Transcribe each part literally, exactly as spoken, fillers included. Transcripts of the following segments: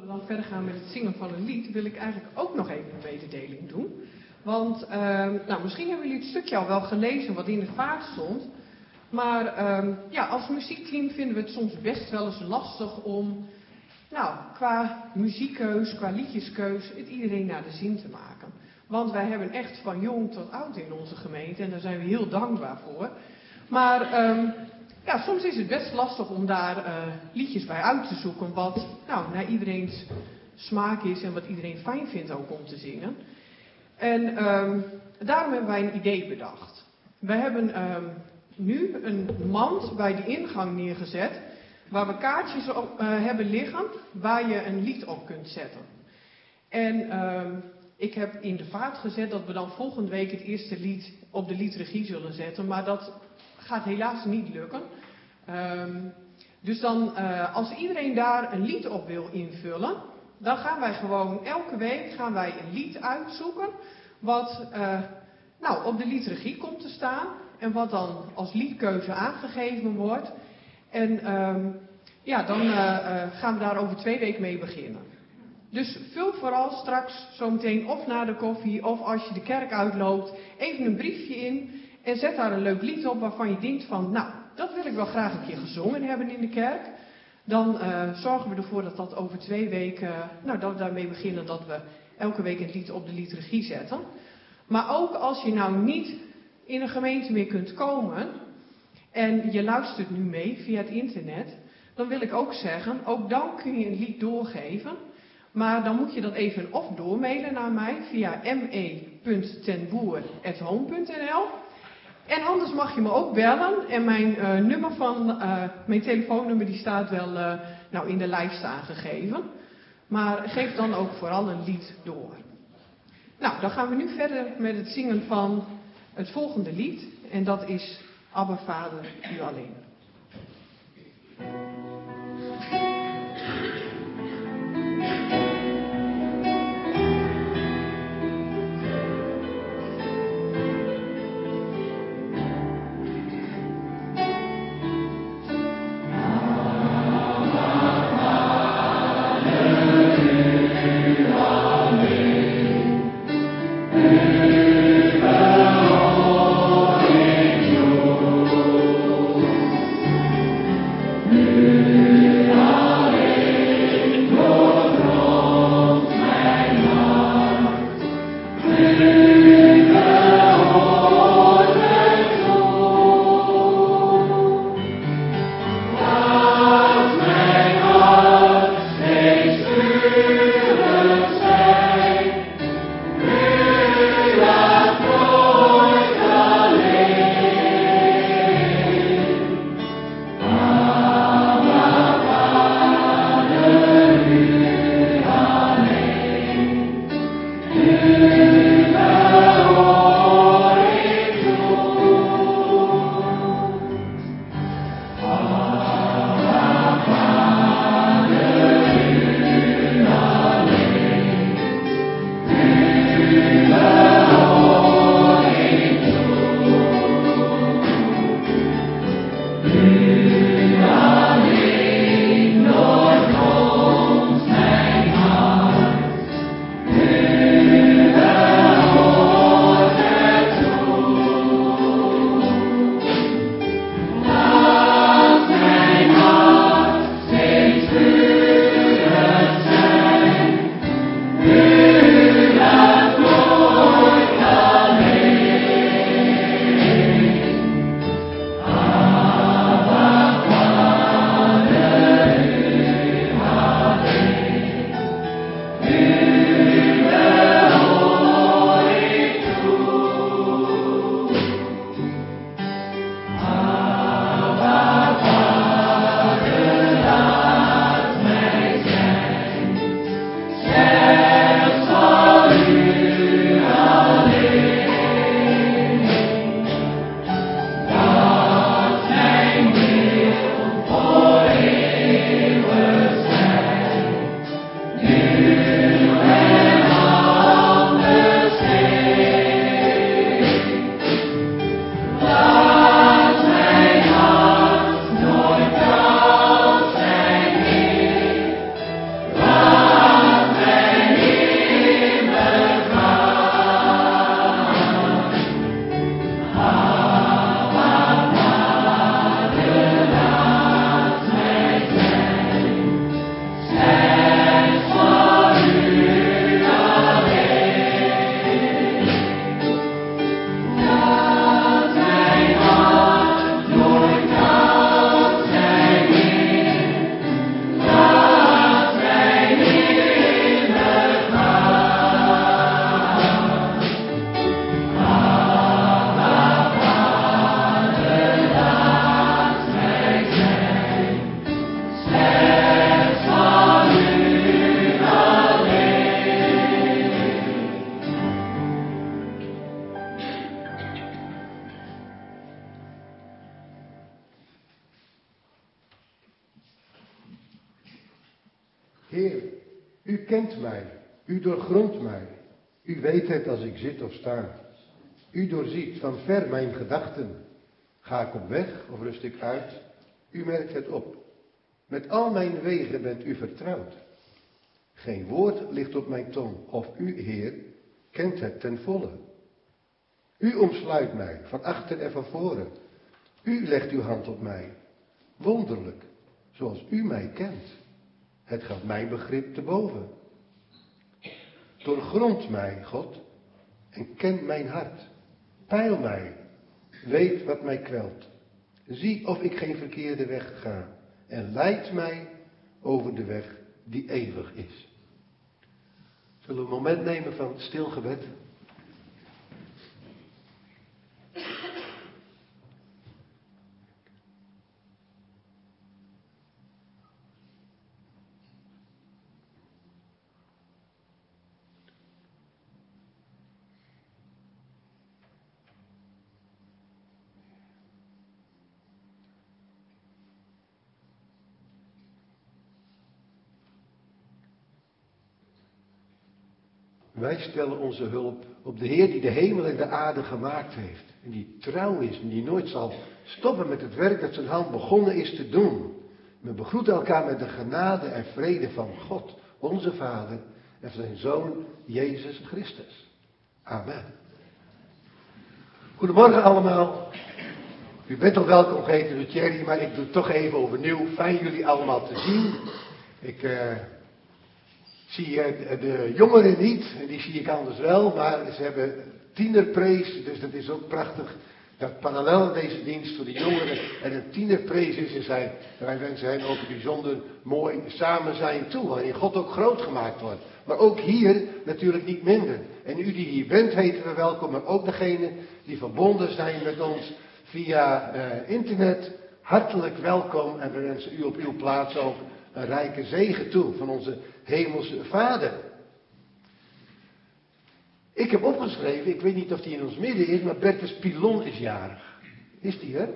dan verder gaan met het zingen van een lied, wil ik eigenlijk ook nog even een mededeling doen. Want, uh, nou, misschien hebben jullie het stukje al wel gelezen wat in de vaart stond. Maar uh, ja, als muziekteam vinden we het soms best wel eens lastig om, nou, qua muziekkeus, qua liedjeskeus, het iedereen naar de zin te maken. Want wij hebben echt van jong tot oud in onze gemeente en daar zijn we heel dankbaar voor. Maar uh, ja, soms is het best lastig om daar uh, liedjes bij uit te zoeken wat nou, naar iedereen's smaak is en wat iedereen fijn vindt ook om te zingen. En uh, daarom hebben wij een idee bedacht. We hebben uh, nu een mand bij de ingang neergezet waar we kaartjes op uh, hebben liggen waar je een lied op kunt zetten. En uh, ik heb in de vaart gezet dat we dan volgende week het eerste lied op de liedregie zullen zetten, maar dat gaat helaas niet lukken. Um, dus dan, uh, als iedereen daar een lied op wil invullen, dan gaan wij gewoon elke week gaan wij een lied uitzoeken wat uh, nou, op de liedregie komt te staan en wat dan als liedkeuze aangegeven wordt. En um, ja, dan uh, uh, gaan we daar over twee weken mee beginnen. Dus vul vooral straks zometeen of na de koffie of als je de kerk uitloopt even een briefje in en zet daar een leuk lied op waarvan je denkt van, nou, dat wil ik wel graag een keer gezongen hebben in de kerk. Dan uh, zorgen we ervoor dat dat over twee weken, uh, nou, dat we daarmee beginnen dat we elke week een lied op de liturgie zetten. Maar ook als je nou niet in een gemeente meer kunt komen en je luistert nu mee via het internet, dan wil ik ook zeggen, ook dan kun je een lied doorgeven. Maar dan moet je dat even of doormailen naar mij via m e punt ten boer at home punt n l. En anders mag je me ook bellen. En mijn uh, nummer van, uh, mijn telefoonnummer die staat wel uh, nou, in de lijst aangegeven. Maar geef dan ook vooral een lied door. Nou, dan gaan we nu verder met het zingen van het volgende lied. En dat is Abba Vader, u alleen. Amen. Heer, u kent mij, u doorgrondt mij. U weet het als ik zit of sta. U doorziet van ver mijn gedachten. Ga ik op weg of rust ik uit? U merkt het op. Met al mijn wegen bent u vertrouwd. Geen woord ligt op mijn tong, of u, Heer, kent het ten volle. U omsluit mij, van achter en van voren. U legt uw hand op mij. Wonderlijk, zoals u mij kent. Het gaat mijn begrip te boven. Doorgrond mij, God, en ken mijn hart. Peil mij, weet wat mij kwelt. Zie of ik geen verkeerde weg ga. En leid mij over de weg die eeuwig is. Zullen we een moment nemen van stil gebed? Wij stellen onze hulp op de Heer die de hemel en de aarde gemaakt heeft. En die trouw is en die nooit zal stoppen met het werk dat zijn hand begonnen is te doen. We begroeten elkaar met de genade en vrede van God, onze Vader, en van zijn Zoon, Jezus Christus. Amen. Goedemorgen allemaal. U bent al welkom geheten door Thierry, maar ik doe het toch even overnieuw. Fijn jullie allemaal te zien. Ik... Uh, zie je de jongeren niet, en die zie ik anders wel, maar ze hebben tienerprees, dus dat is ook prachtig, dat parallel aan deze dienst voor de jongeren en een tienerprees is en zij, wij wensen hen ook een bijzonder mooi samen zijn toe, waarin God ook groot gemaakt wordt. Maar ook hier natuurlijk niet minder. En u die hier bent, heten we welkom, maar ook degenen die verbonden zijn met ons via uh, internet, hartelijk welkom en we wensen u op uw plaats ook een rijke zegen toe van onze hemelse Vader. Ik heb opgeschreven, ik weet niet of die in ons midden is, maar Bertus Pilon is jarig. Is die er?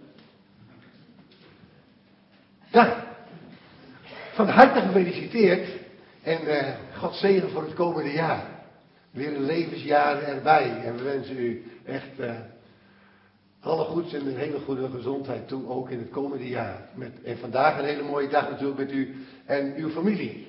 Ja. Van harte gefeliciteerd en uh, God zegen voor het komende jaar. Weer een levensjaar erbij en we wensen u echt uh, alle goeds en een hele goede gezondheid toe, ook in het komende jaar. Met, en vandaag een hele mooie dag natuurlijk met u en uw familie.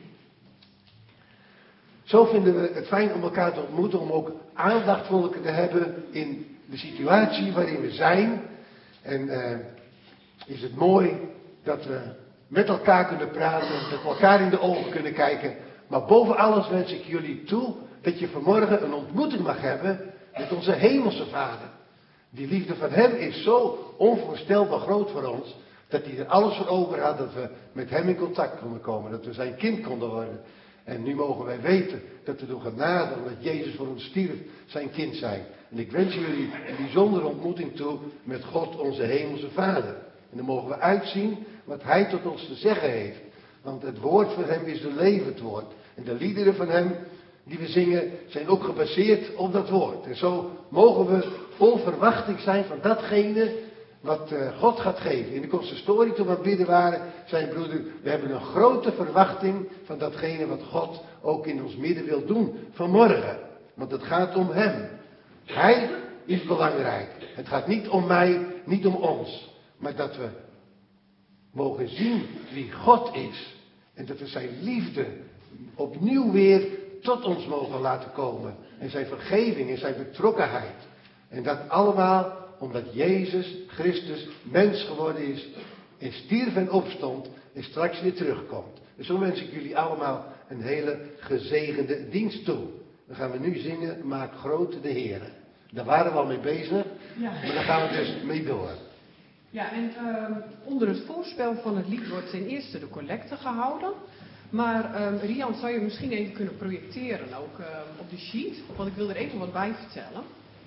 Zo vinden we het fijn om elkaar te ontmoeten, om ook aandacht voor elkaar te hebben in de situatie waarin we zijn. En uh, is het mooi dat we met elkaar kunnen praten, dat we elkaar in de ogen kunnen kijken. Maar boven alles wens ik jullie toe dat je vanmorgen een ontmoeting mag hebben met onze hemelse Vader. Die liefde van hem is zo onvoorstelbaar groot voor ons, dat hij er alles voor over had dat we met hem in contact konden komen, dat we zijn kind konden worden. En nu mogen wij weten dat we door genade, omdat Jezus voor ons stierf, zijn kind zijn. En ik wens jullie een bijzondere ontmoeting toe met God, onze hemelse Vader. En dan mogen we uitzien wat hij tot ons te zeggen heeft. Want het woord van hem is een levend woord. En de liederen van hem die we zingen zijn ook gebaseerd op dat woord. En zo mogen we vol verwachting zijn van datgene wat uh, God gaat geven. In de consistorie toen we aan het bidden waren, zei broeder, we hebben een grote verwachting van datgene wat God ook in ons midden wil doen vanmorgen. Want het gaat om hem. Hij is belangrijk. Het gaat niet om mij, niet om ons. Maar dat we mogen zien wie God is. En dat we zijn liefde opnieuw weer tot ons mogen laten komen. En zijn vergeving en zijn betrokkenheid. En dat allemaal omdat Jezus Christus mens geworden is. En stierf en opstond. En straks weer terugkomt. Dus zo wens ik jullie allemaal een hele gezegende dienst toe. Dan gaan we nu zingen, maak groot de Heer. Daar waren we al mee bezig. Ja. Maar daar gaan we dus mee door. Ja, en uh, onder het voorspel van het lied wordt ten eerste de collecte gehouden. Maar um, Rian, zou je misschien even kunnen projecteren ook uh, op de sheet? Want ik wil er even wat bij vertellen.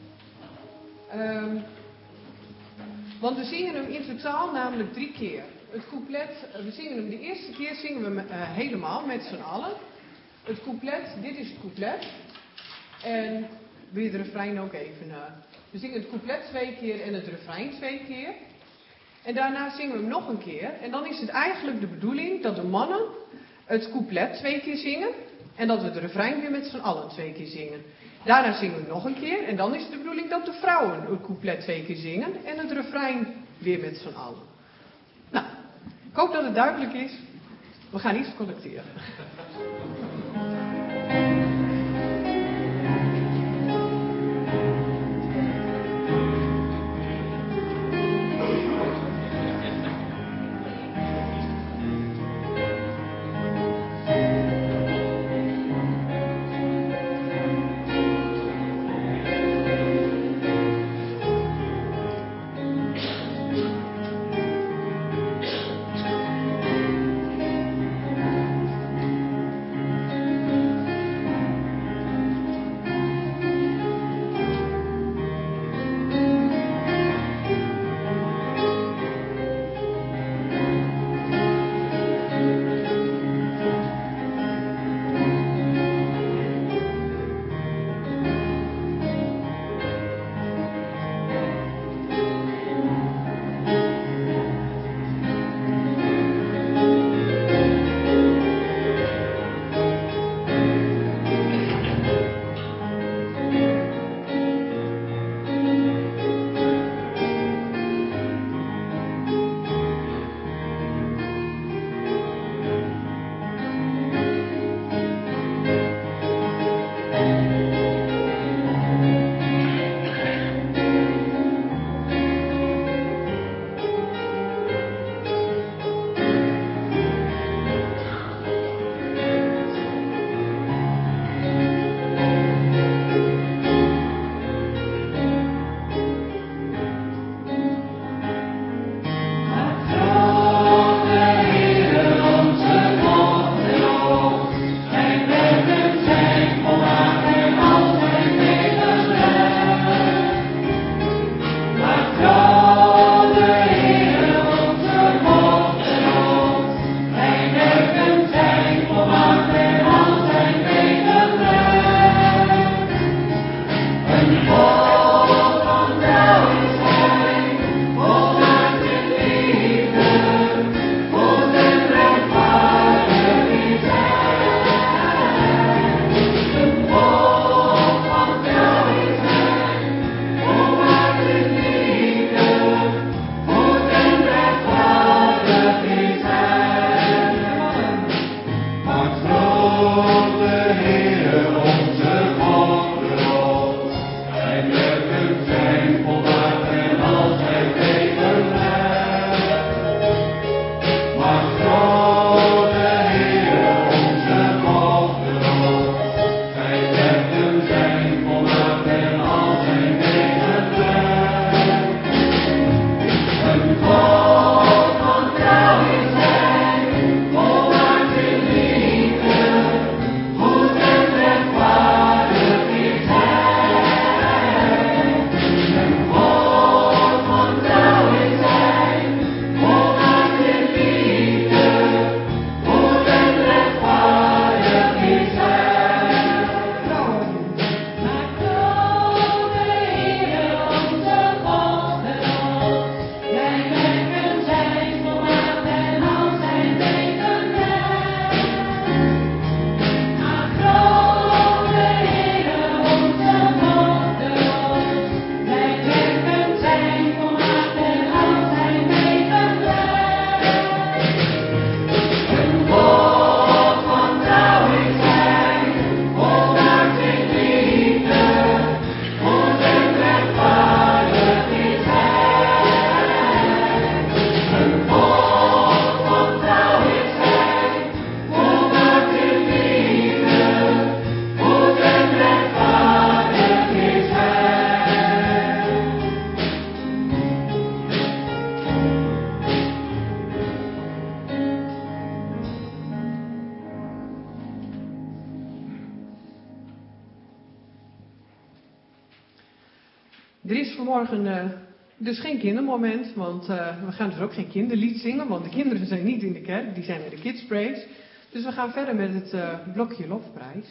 Um, want we zingen hem in totaal namelijk drie keer. Het couplet, we zingen hem de eerste keer zingen we uh, helemaal met z'n allen. Het couplet, dit is het couplet. En wil je de refrein ook even... Uh, we zingen het couplet twee keer en het refrein twee keer. En daarna zingen we hem nog een keer. En dan is het eigenlijk de bedoeling dat de mannen het couplet twee keer zingen en dat we de refrein weer met z'n allen twee keer zingen. Daarna zingen we nog een keer en dan is het de bedoeling dat de vrouwen het couplet twee keer zingen en het refrein weer met z'n allen. Nou, ik hoop dat het duidelijk is. We gaan iets collecteren. Er is vanmorgen uh, dus geen kindermoment, want uh, we gaan dus ook geen kinderlied zingen, want de kinderen zijn niet in de kerk, die zijn in de Kids Praise. Dus we gaan verder met het uh, blokje lofprijs.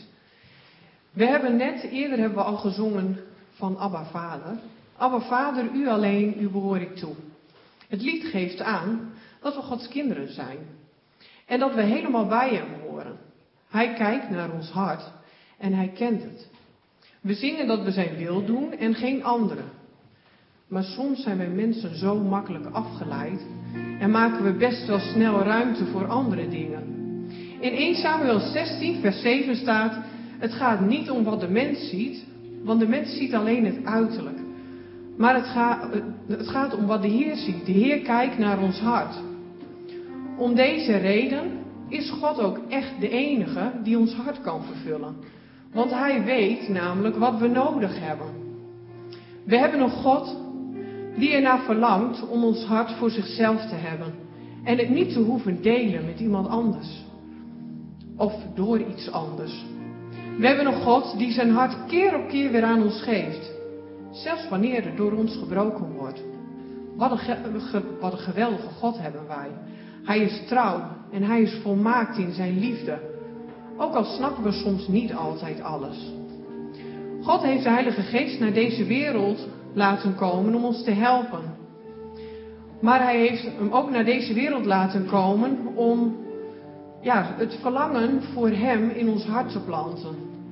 We hebben net, eerder hebben we al gezongen van Abba Vader. Abba Vader, u alleen, u behoor ik toe. Het lied geeft aan dat we Gods kinderen zijn. En dat we helemaal bij hem horen. Hij kijkt naar ons hart en hij kent het. We zingen dat we zijn wil doen en geen andere. Maar soms zijn wij mensen zo makkelijk afgeleid en maken we best wel snel ruimte voor andere dingen. In eerste Samuel zestien vers zeven staat: het gaat niet om wat de mens ziet, want de mens ziet alleen het uiterlijk. Maar het gaat, het gaat om wat de Heer ziet. De Heer kijkt naar ons hart. Om deze reden is God ook echt de enige die ons hart kan vervullen. Want hij weet namelijk wat we nodig hebben. We hebben een God die ernaar verlangt om ons hart voor zichzelf te hebben. En het niet te hoeven delen met iemand anders. Of door iets anders. We hebben een God die zijn hart keer op keer weer aan ons geeft. Zelfs wanneer het door ons gebroken wordt. Wat een, ge- ge- wat een geweldige God hebben wij. Hij is trouw en hij is volmaakt in zijn liefde. Ook al snappen we soms niet altijd alles. God heeft de Heilige Geest naar deze wereld laten komen om ons te helpen. Maar hij heeft hem ook naar deze wereld laten komen om ja, het verlangen voor hem in ons hart te planten.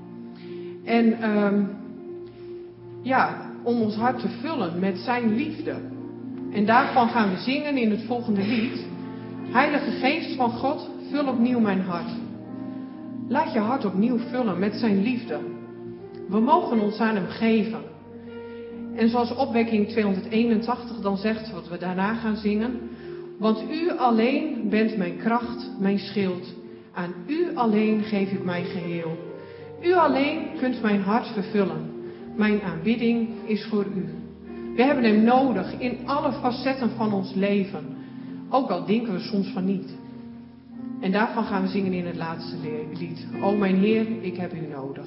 En um, ja, om ons hart te vullen met zijn liefde. En daarvan gaan we zingen in het volgende lied. Heilige Geest van God, vul opnieuw mijn hart. Laat je hart opnieuw vullen met zijn liefde. We mogen ons aan hem geven. En zoals opwekking tweehonderdeenentachtig dan zegt, wat we daarna gaan zingen. Want u alleen bent mijn kracht, mijn schild. Aan u alleen geef ik mij geheel. U alleen kunt mijn hart vervullen. Mijn aanbidding is voor u. We hebben hem nodig in alle facetten van ons leven. Ook al denken we soms van niet. En daarvan gaan we zingen in het laatste lied. O mijn Heer, ik heb u nodig.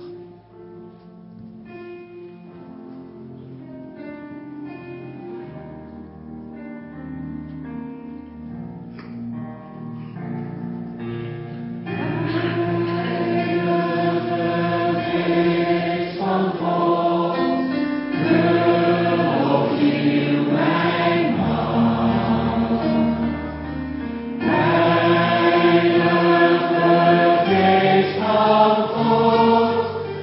Van God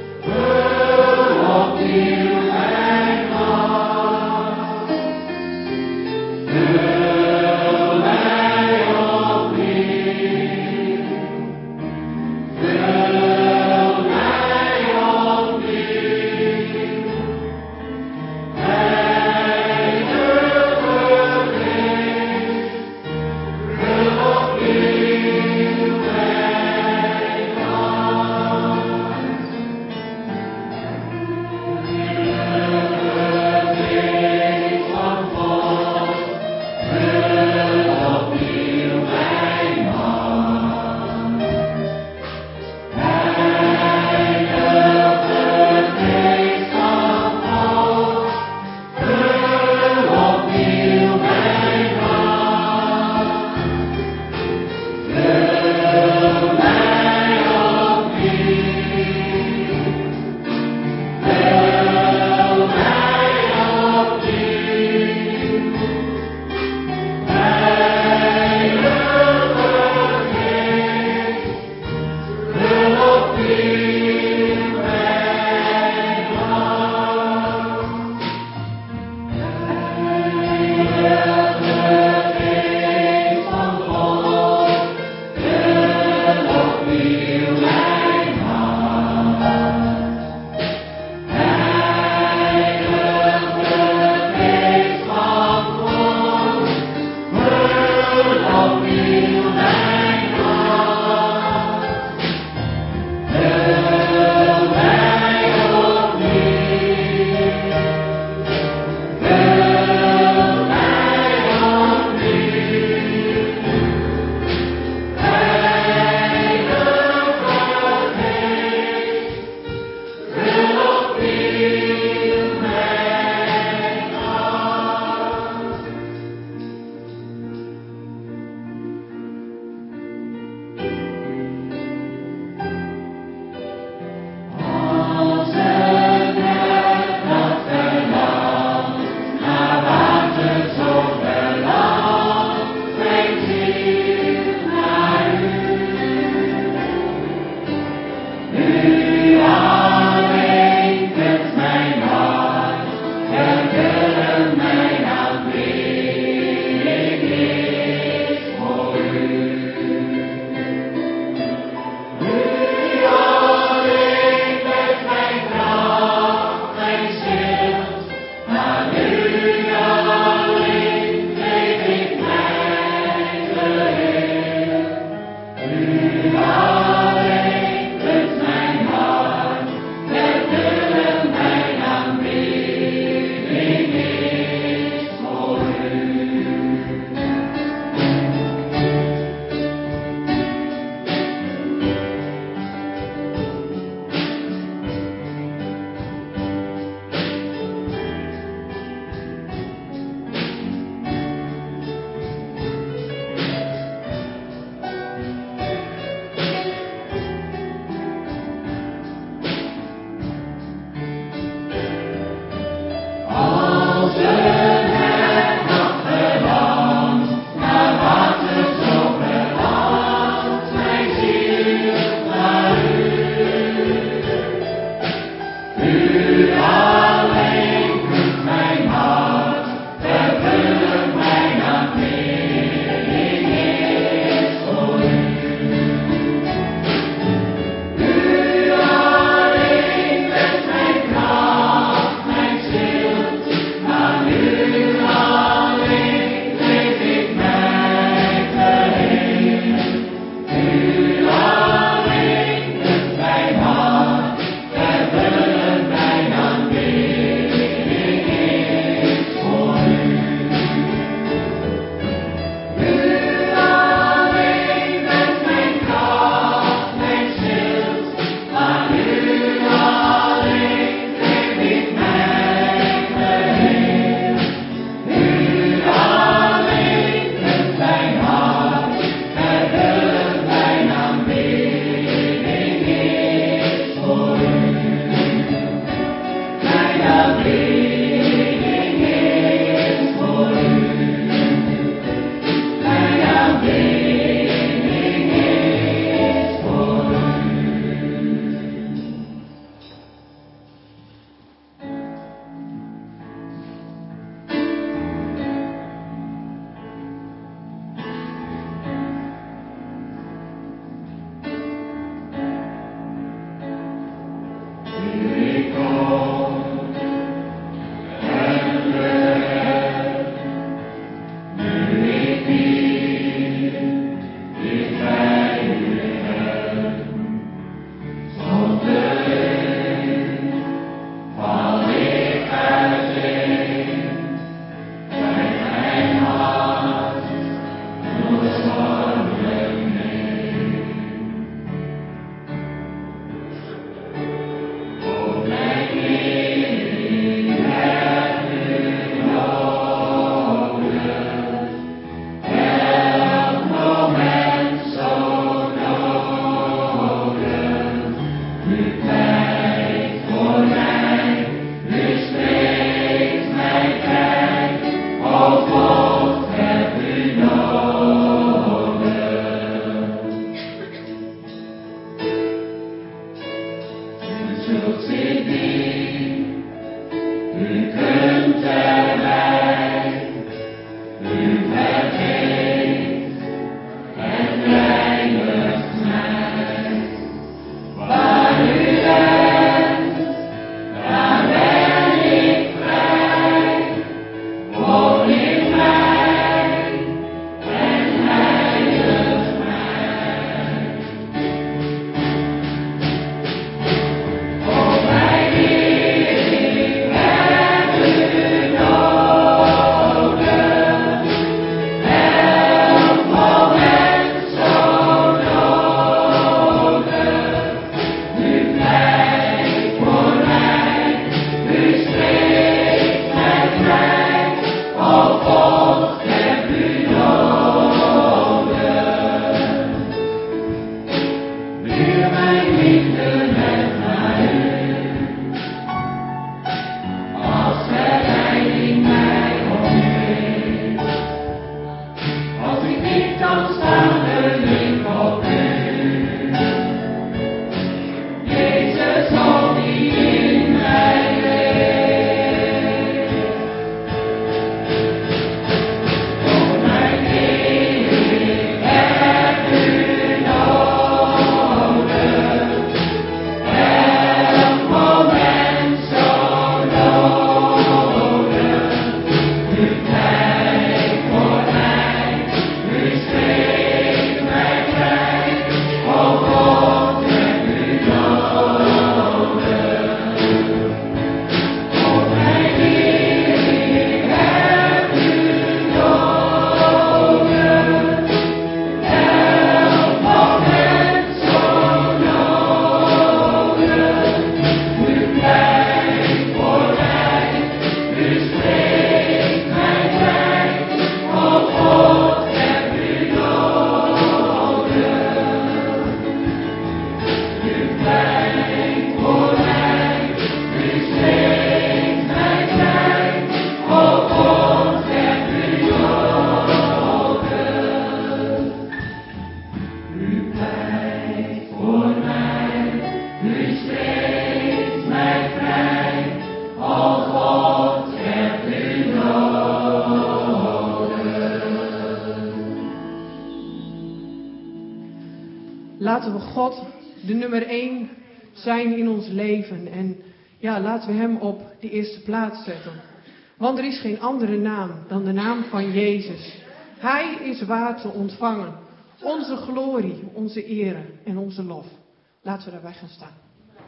Laten we God de nummer één zijn in ons leven. En ja, laten we hem op de eerste plaats zetten. Want er is geen andere naam dan de naam van Jezus. Hij is waard te ontvangen. Onze glorie, onze ere en onze lof. Laten we daarbij gaan staan.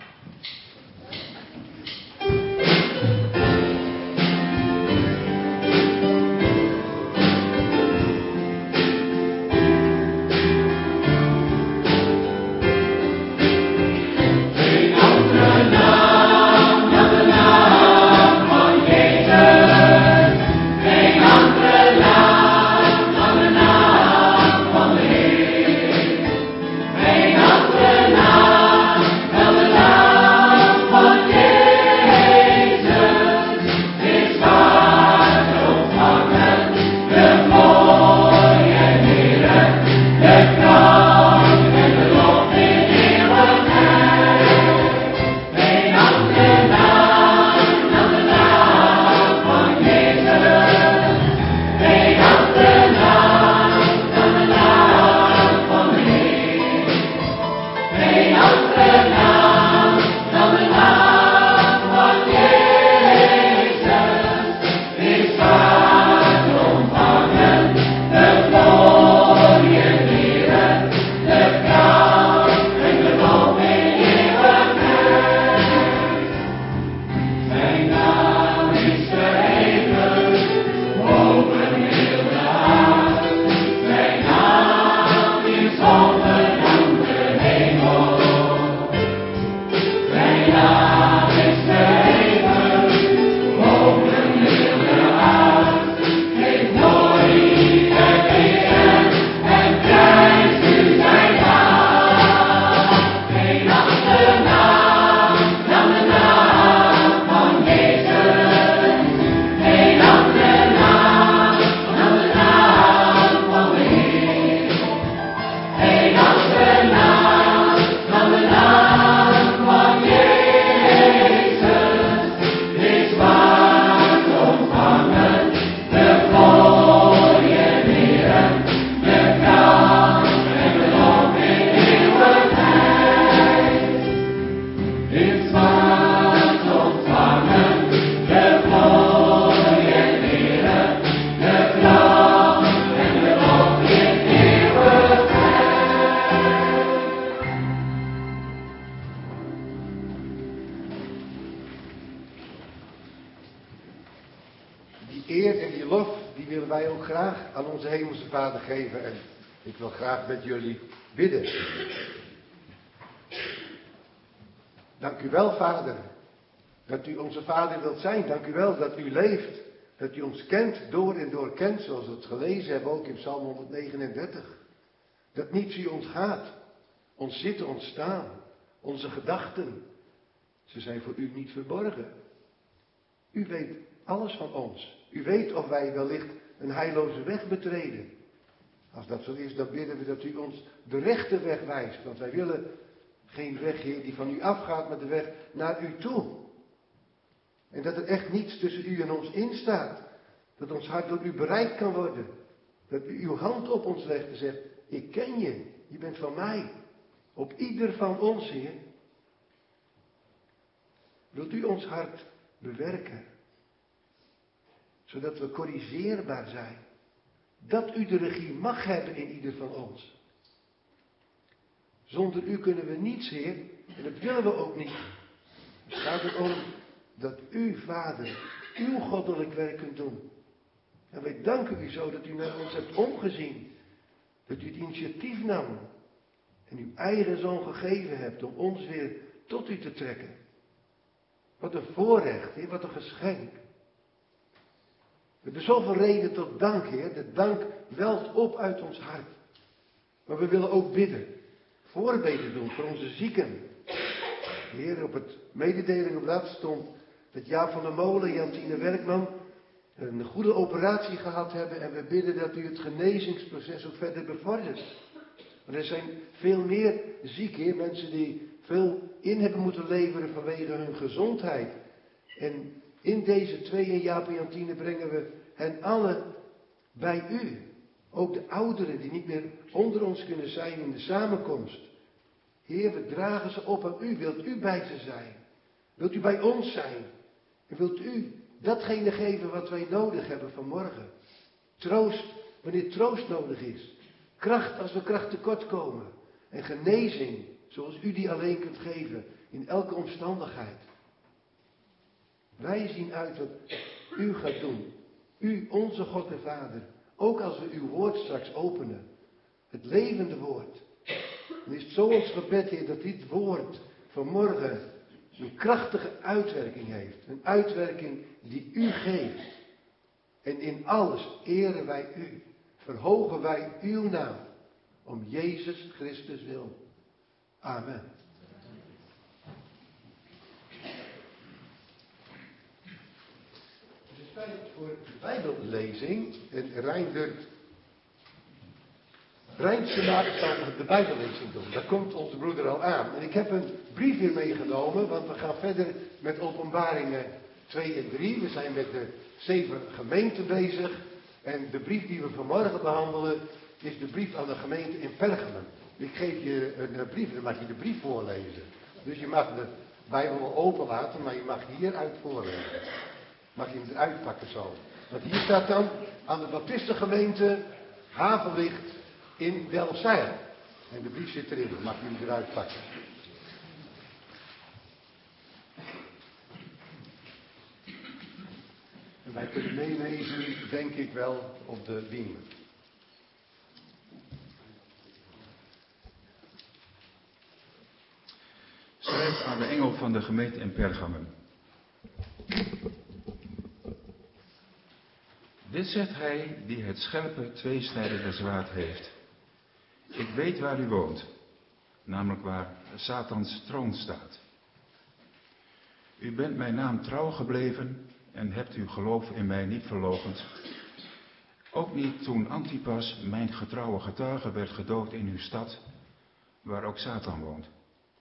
eer en die lof, die willen wij ook graag aan onze hemelse Vader geven. En ik wil graag met jullie bidden. Dank u wel, Vader, dat u onze Vader wilt zijn. Dank u wel dat u leeft, dat u ons kent, door en door kent, zoals we het gelezen hebben, ook in Psalm honderdnegenendertig. Dat niets u ontgaat, ons zitten, ons staan, onze gedachten, ze zijn voor u niet verborgen. U weet alles van ons. U weet of wij wellicht een heilloze weg betreden. Als dat zo is, dan bidden we dat u ons de rechte weg wijst. Want wij willen geen weg, Heer, die van u afgaat, maar de weg naar u toe. En dat er echt niets tussen u en ons instaat. Dat ons hart door u bereikt kan worden. Dat u uw hand op ons legt en zegt, ik ken je, je bent van mij. Op ieder van ons, Heer. Wilt u ons hart bewerken? Zodat we corrigeerbaar zijn. Dat u de regie mag hebben in ieder van ons. Zonder u kunnen we niets, Heer. En dat willen we ook niet. Het gaat erom dat u, Vader, uw goddelijk werk kunt doen. En wij danken u zo dat u naar ons hebt omgezien. Dat u het initiatief nam. En uw eigen zoon gegeven hebt om ons weer tot u te trekken. Wat een voorrecht, Heer, wat een geschenk. We hebben zoveel reden tot dank, Heer. De dank welt op uit ons hart. Maar we willen ook bidden. Voorbeden doen voor onze zieken. Heer, op het mededelingblad stond dat Jaap van der Molen, Jantine Werkman, een goede operatie gehad hebben. En we bidden dat u het genezingsproces ook verder bevordert. Want er zijn veel meer zieken, Heer. Mensen die veel in hebben moeten leveren vanwege hun gezondheid. En in deze twee en Jaap en Jantine brengen we hen allen bij u. Ook de ouderen die niet meer onder ons kunnen zijn in de samenkomst. Heer, we dragen ze op aan u. Wilt u bij ze zijn? Wilt u bij ons zijn? En wilt u datgene geven wat wij nodig hebben vanmorgen? Troost wanneer troost nodig is. Kracht als we kracht tekort komen. En genezing zoals u die alleen kunt geven in elke omstandigheid. Wij zien uit wat u gaat doen. U, onze God en Vader. Ook als we uw woord straks openen. Het levende woord. Dan is het zo ons gebed, Heer, dat dit woord vanmorgen een krachtige uitwerking heeft. Een uitwerking die u geeft. En in alles eren wij u. Verhogen wij uw naam. Om Jezus Christus wil. Amen. Het is tijd voor de Bijbellezing. En Reindert Rijntje maakt zal de Bijbellezing doen. Daar komt onze broeder al aan. En ik heb een brief hier meegenomen, want we gaan verder met Openbaringen twee en drie. We zijn met de zeven gemeenten bezig. En de brief die we vanmorgen behandelen is de brief aan de gemeente in Pergamum. Ik geef je een brief, dan mag je de brief voorlezen. Dus je mag de Bijbel wel open laten, maar je mag hieruit voorlezen. Mag je hem eruit pakken zo. Want hier staat dan aan de Baptistengemeente Havenlicht in Delfzijl. En de brief zit erin, dan mag je hem eruit pakken. En wij kunnen meelezen, denk ik wel, op de beamer. Schrijf aan de engel van de gemeente in Pergamum. Dit zegt hij die het scherpe tweesnijdende zwaard heeft. Ik weet waar u woont, namelijk waar Satans troon staat. U bent mijn naam trouw gebleven en hebt uw geloof in mij niet verloochend. Ook niet toen Antipas, mijn getrouwe getuige, werd gedood in uw stad, waar ook Satan woont.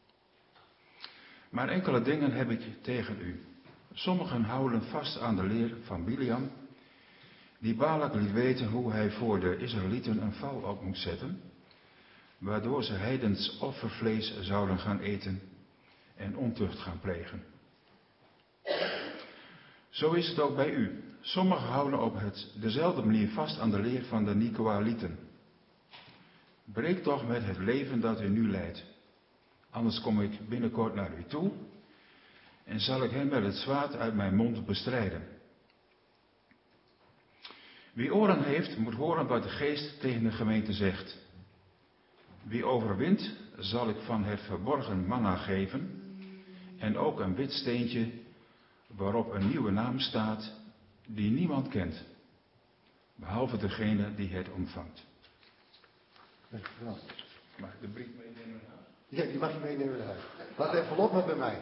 Maar enkele dingen heb ik tegen u. Sommigen houden vast aan de leer van Biliam, die Balak liet weten hoe hij voor de Israëlieten een val op moest zetten, waardoor ze heidens offervlees zouden gaan eten en ontucht gaan plegen. Zo is het ook bij u. Sommigen houden op het, dezelfde manier vast aan de leer van de Nicoalieten. Breek toch met het leven dat u nu leidt. Anders kom ik binnenkort naar u toe en zal ik hem met het zwaard uit mijn mond bestrijden. Wie oren heeft, moet horen wat de geest tegen de gemeente zegt. Wie overwint, zal ik van het verborgen manna geven en ook een wit steentje waarop een nieuwe naam staat die niemand kent, behalve degene die het ontvangt. Dankjewel. Mag ik de brief meenemen naar huis? Ja, die mag je meenemen naar huis. Laat even envelop maar bij mij.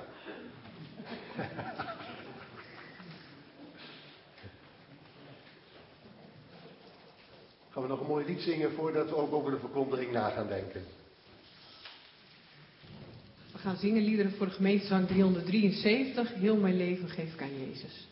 gaan we nog een mooi lied zingen voordat we ook over de verkondiging na gaan denken. We gaan zingen liederen voor de gemeentezang driehonderddrieënzeventig. Heel mijn leven geef ik aan Jezus.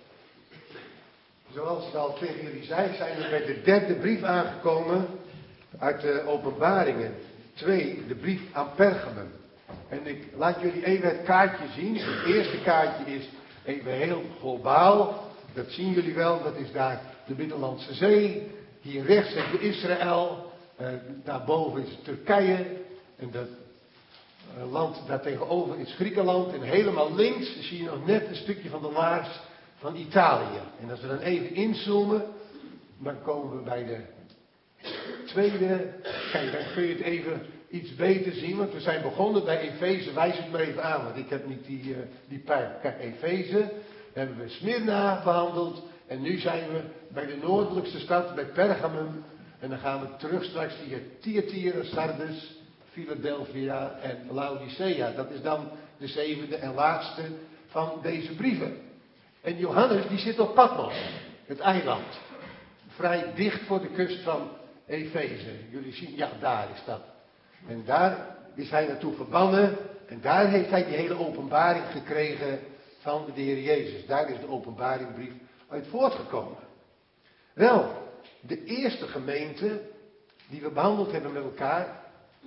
Zoals ik al tegen jullie zei, zijn we bij de derde brief aangekomen uit de Openbaringen twee, de brief aan Pergamum. En ik laat jullie even het kaartje zien. Het eerste kaartje is even heel globaal. Dat zien jullie wel, dat is daar de Middellandse Zee. Hier rechts heb je Israël. Uh, daarboven is Turkije. En dat uh, land daartegenover is Griekenland. En helemaal links zie je nog net een stukje van de laars van Italië. En als we dan even inzoomen, dan komen we bij de tweede. Kijk, dan kun je het even iets beter zien. Want we zijn begonnen bij Efeze. Wijs het maar even aan, want ik heb niet die, uh, die pijp. Kijk, Efeze. Dan hebben we Smyrna behandeld. En nu zijn we bij de noordelijkste stad, bij Pergamum. En dan gaan we terug straks via Thyatira, Sardes, Philadelphia en Laodicea. Dat is dan de zevende en laatste van deze brieven. En Johannes die zit op Patmos, het eiland. Vrij dicht voor de kust van Efeze. Jullie zien, ja, daar is dat. En daar is hij naartoe verbannen. En daar heeft hij die hele openbaring gekregen van de Heer Jezus. Daar is de openbaringbrief uit voortgekomen. Wel, de eerste gemeente die we behandeld hebben met elkaar,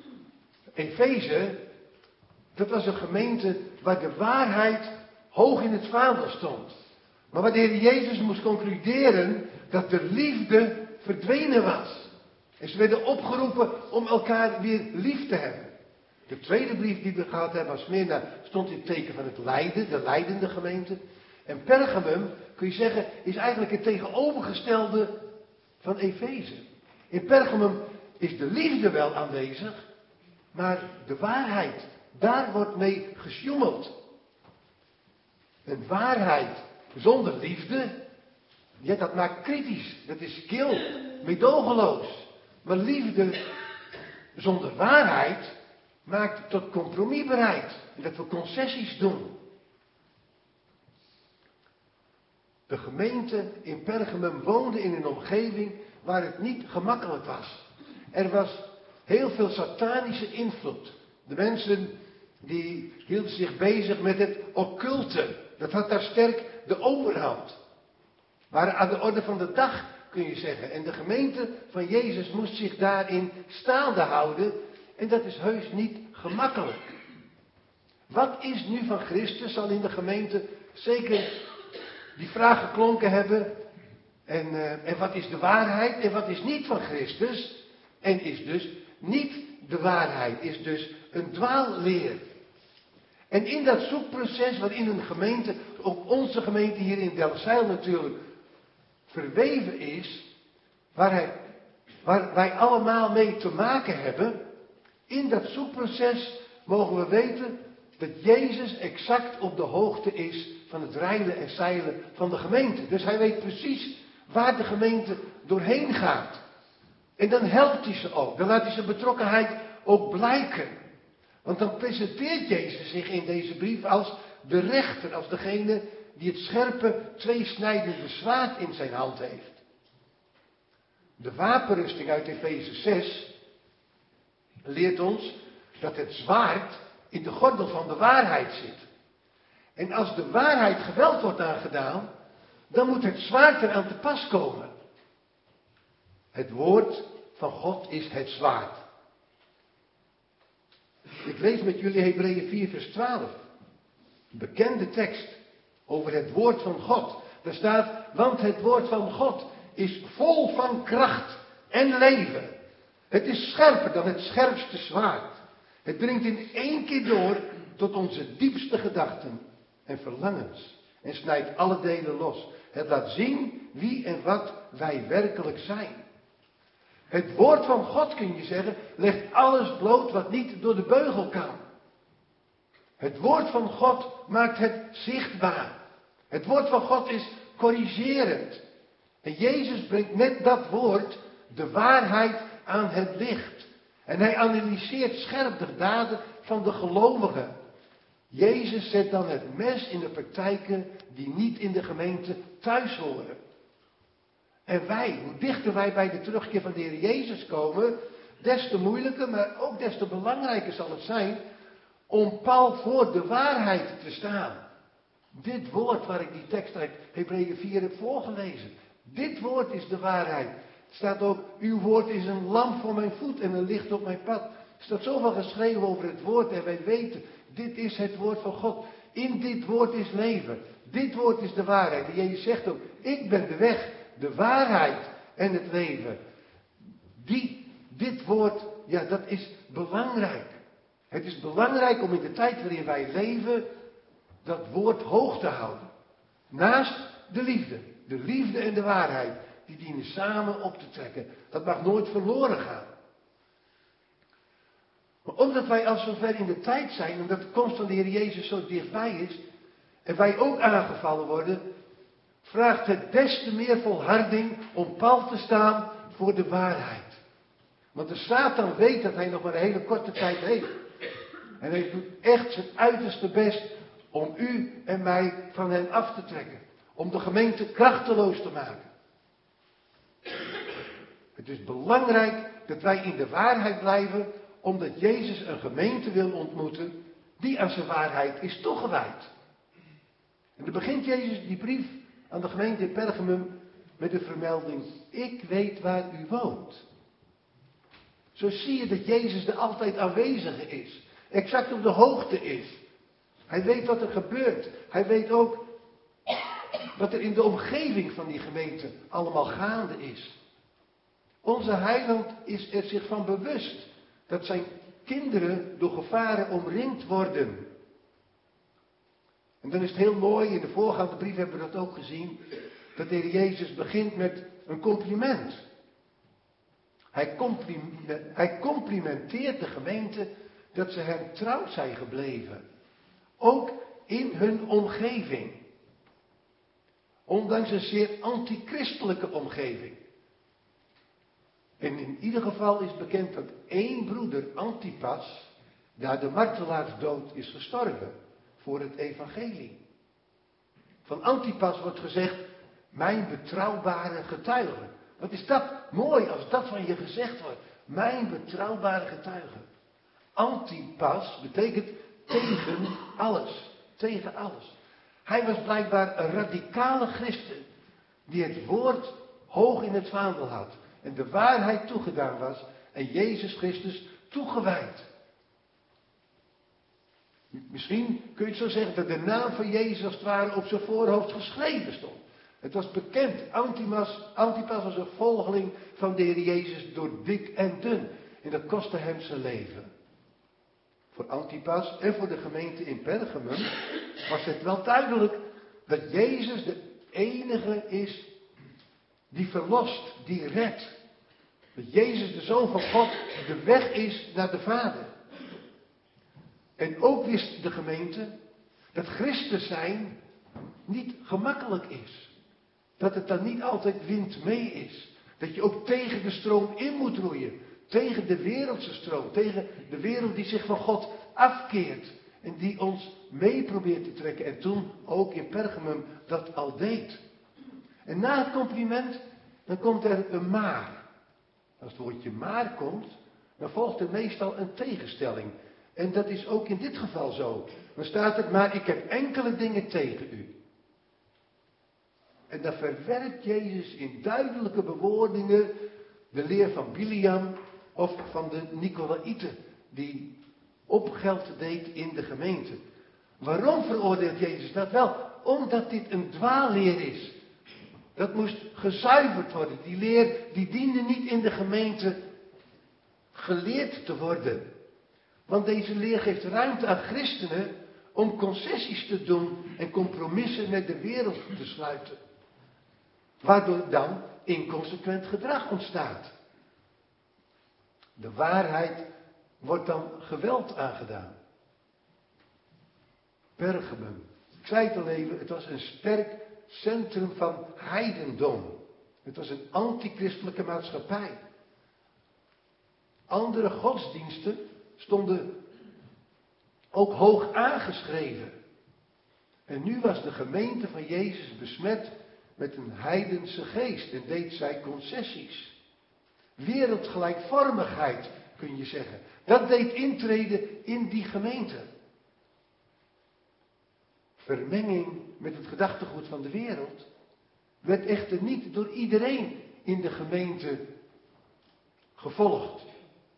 Efeze, dat was een gemeente waar de waarheid hoog in het vaandel stond. Maar waar de Heer Jezus moest concluderen dat de liefde verdwenen was. En ze werden opgeroepen om elkaar weer lief te hebben. De tweede brief die we gehad hebben als Smyrna stond in het teken van het lijden, de lijdende gemeente. En Pergamum, kun je zeggen, is eigenlijk het tegenovergestelde van Efeze. In Pergamum is de liefde wel aanwezig, maar de waarheid, daar wordt mee gesjoemeld. Een waarheid zonder liefde, ja, dat maakt kritisch, dat is kil, meedogenloos. Maar liefde zonder waarheid maakt tot compromis bereid. En dat we concessies doen. De gemeente in Pergamum woonde in een omgeving waar het niet gemakkelijk was. Er was heel veel satanische invloed. De mensen die hielden zich bezig met het occulte. Dat had daar sterk de overhand. Waren aan de orde van de dag, kun je zeggen. En de gemeente van Jezus moest zich daarin staande houden. En dat is heus niet gemakkelijk. Wat is nu van Christus? Zal in de gemeente zeker die vraag geklonken hebben. En, uh, en wat is de waarheid? En wat is niet van Christus? En is dus niet de waarheid. Is dus een dwaalleer. En in dat zoekproces waarin een gemeente, ook onze gemeente hier in Delfzijl natuurlijk, verweven is, waar, hij, waar wij allemaal mee te maken hebben, in dat zoekproces mogen we weten dat Jezus exact op de hoogte is van het rijden en zeilen van de gemeente. Dus hij weet precies waar de gemeente doorheen gaat. En dan helpt hij ze ook. Dan laat hij zijn betrokkenheid ook blijken. Want dan presenteert Jezus zich in deze brief als de rechter, als degene die het scherpe, tweesnijdende zwaard in zijn hand heeft. De wapenrusting uit Efeze zes leert ons dat het zwaard in de gordel van de waarheid zit. En als de waarheid geweld wordt aangedaan, dan moet het zwaard eraan te pas komen. Het woord van God is het zwaard. Ik lees met jullie Hebreeën vier vers twaalf. Bekende tekst over het woord van God. Daar staat, want het woord van God is vol van kracht en leven. Het is scherper dan het scherpste zwaard. Het dringt in één keer door tot onze diepste gedachten en verlangens. En snijdt alle delen los. Het laat zien wie en wat wij werkelijk zijn. Het woord van God, kun je zeggen, legt alles bloot wat niet door de beugel kan. Het woord van God maakt het zichtbaar. Het woord van God is corrigerend. En Jezus brengt met dat woord de waarheid aan het licht. En hij analyseert scherp de daden van de gelovigen. Jezus zet dan het mes in de praktijken die niet in de gemeente thuis horen. En wij, hoe dichter wij bij de terugkeer van de Heer Jezus komen, des te moeilijker, maar ook des te belangrijker zal het zijn om pal voor de waarheid te staan. Dit woord waar ik die tekst uit Hebreeën vier heb voorgelezen. Dit woord is de waarheid. staat ook, uw woord is een lamp voor mijn voet en een licht op mijn pad. Er staat zoveel geschreven over het woord en wij weten, dit is het woord van God. In dit woord is leven. Dit woord is de waarheid. En Jezus zegt ook, ik ben de weg, de waarheid en het leven. Die, dit woord, ja, dat is belangrijk. Het is belangrijk om in de tijd waarin wij leven, dat woord hoog te houden. Naast de liefde. De liefde en de waarheid. Die dienen samen op te trekken. Dat mag nooit verloren gaan. Maar omdat wij al zo ver in de tijd zijn, omdat de komst van de Heer Jezus zo dichtbij is, en wij ook aangevallen worden, vraagt het des te meer volharding om pal te staan voor de waarheid. Want de Satan weet dat hij nog maar een hele korte tijd heeft. En hij doet echt zijn uiterste best om u en mij van hem af te trekken. Om de gemeente krachteloos te maken. Het is belangrijk dat wij in de waarheid blijven, omdat Jezus een gemeente wil ontmoeten die aan zijn waarheid is toegewijd. En dan begint Jezus die brief aan de gemeente in Pergamum met de vermelding, ik weet waar u woont. Zo zie je dat Jezus er altijd aanwezig is, exact op de hoogte is. Hij weet wat er gebeurt. Hij weet ook wat er in de omgeving van die gemeente allemaal gaande is. Onze heiland is er zich van bewust dat zijn kinderen door gevaren omringd worden. En dan is het heel mooi, in de voorgaande brief hebben we dat ook gezien, dat de Heer Jezus begint met een compliment. Hij, compliment, hij complimenteert de gemeente dat ze hem trouw zijn gebleven. Ook in hun omgeving. Ondanks een zeer antichristelijke omgeving. En in ieder geval is bekend dat één broeder, Antipas, daar de martelaarsdood is gestorven voor het evangelie. Van Antipas wordt gezegd, mijn betrouwbare getuige. Wat is dat mooi als dat van je gezegd wordt. Mijn betrouwbare getuige. Antipas betekent tegen alles. Tegen alles. Hij was blijkbaar een radicale christen die het woord hoog in het vaandel had. En de waarheid toegedaan was en Jezus Christus toegewijd. Misschien kun je het zo zeggen dat de naam van Jezus als het ware op zijn voorhoofd geschreven stond. Het was bekend, Antipas, Antipas was een volgeling van de Heer Jezus door dik en dun. En dat kostte hem zijn leven. Voor Antipas en voor de gemeente in Pergamum was het wel duidelijk dat Jezus de enige is die verlost, die redt. Dat Jezus de Zoon van God de weg is naar de Vader. En ook wist de gemeente dat Christus zijn niet gemakkelijk is. Dat het dan niet altijd wind mee is. Dat je ook tegen de stroom in moet roeien. Tegen de wereldse stroom. Tegen de wereld die zich van God afkeert. En die ons mee probeert te trekken. En toen ook in Pergamum dat al deed. En na het compliment, dan komt er een maar. Als het woordje maar komt, dan volgt er meestal een tegenstelling. En dat is ook in dit geval zo. Dan staat er, maar ik heb enkele dingen tegen u. En dan verwerpt Jezus in duidelijke bewoordingen de leer van Biliam of van de Nicolaïten, die opgeld deed in de gemeente. Waarom veroordeelt Jezus dat? Wel, omdat dit een dwaalleer is. Dat moest gezuiverd worden. Die leer, die diende niet in de gemeente geleerd te worden. Want deze leer geeft ruimte aan christenen om concessies te doen en compromissen met de wereld te sluiten. Waardoor dan inconsequent gedrag ontstaat. De waarheid wordt dan geweld aangedaan. Pergamum. Ik zei het al even, het was een sterk centrum van heidendom. Het was een antichristelijke maatschappij. Andere godsdiensten stonden ook hoog aangeschreven. En nu was de gemeente van Jezus besmet met een heidense geest en deed zij concessies. Wereldgelijkvormigheid, kun je zeggen. Dat deed intreden in die gemeente. Vermenging met het gedachtegoed van de wereld werd echter niet door iedereen in de gemeente gevolgd.